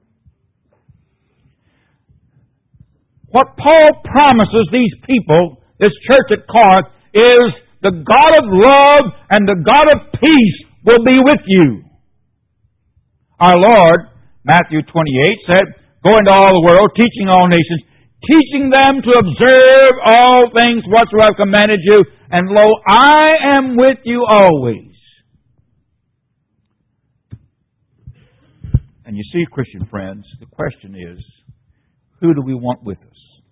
What Paul promises these people, this church at Corinth, is the God of love and the God of peace will be with you. Our Lord, Matthew 28, said, "Go into all the world, teaching all nations, teaching them to observe all things whatsoever I've commanded you, and lo, I am with you always." And you see, Christian friends, the question is, who do we want with us?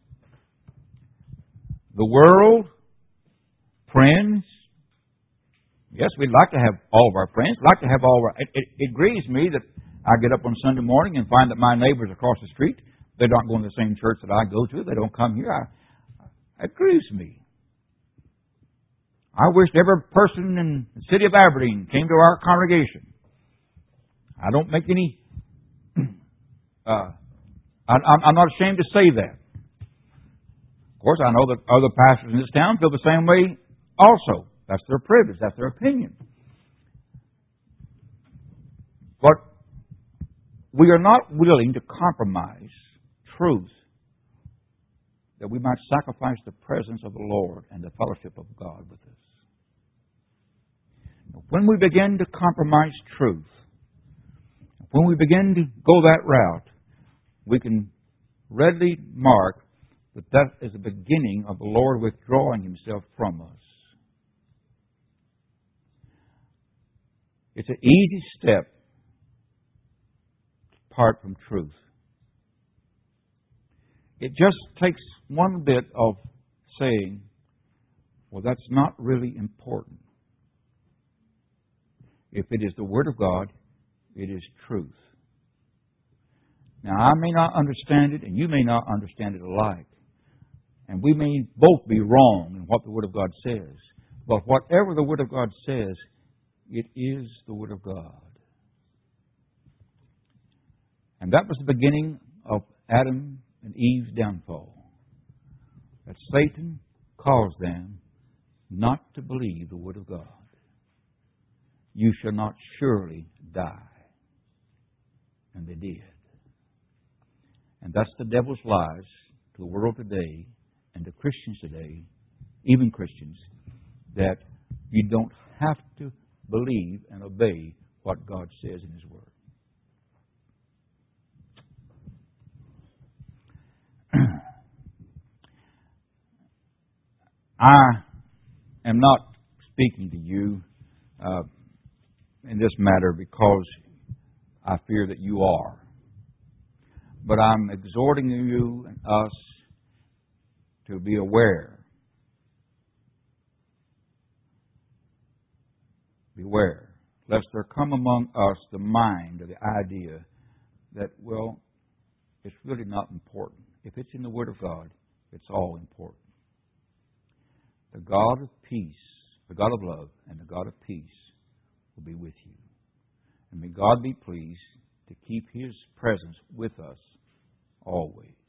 The world? Friends? Yes, we'd like to have all of our friends. We'd like to have all of our... It grieves me that I get up on Sunday morning and find that my neighbors across the street, they don't go in the same church that I go to. They don't come here. It grieves me. I wish every person in the city of Aberdeen came to our congregation. I don't make any... I'm not ashamed to say that. Of course, I know that other pastors in this town feel the same way also. That's their privilege. That's their opinion. But we are not willing to compromise truth that we might sacrifice the presence of the Lord and the fellowship of God with us. When we begin to compromise truth, when we begin to go that route, we can readily mark that that is the beginning of the Lord withdrawing Himself from us. It's an easy step to part from truth. It just takes one bit of saying, well, that's not really important. If it is the Word of God, it is truth. Now, I may not understand it, and you may not understand it alike. And we may both be wrong in what the Word of God says. But whatever the Word of God says, it is the Word of God. And that was the beginning of Adam and Eve's downfall. That Satan caused them not to believe the Word of God. You shall not surely die. And they did. And that's the devil's lies to the world today and to Christians today, even Christians, that you don't have to believe and obey what God says in His Word. I am not speaking to you in this matter because I fear that you are. But I'm exhorting you and us to be aware. Beware, lest there come among us the mind or the idea that, well, it's really not important. If it's in the Word of God, it's all important. The God of peace, the God of love, and the God of peace will be with you. And may God be pleased to keep His presence with us always.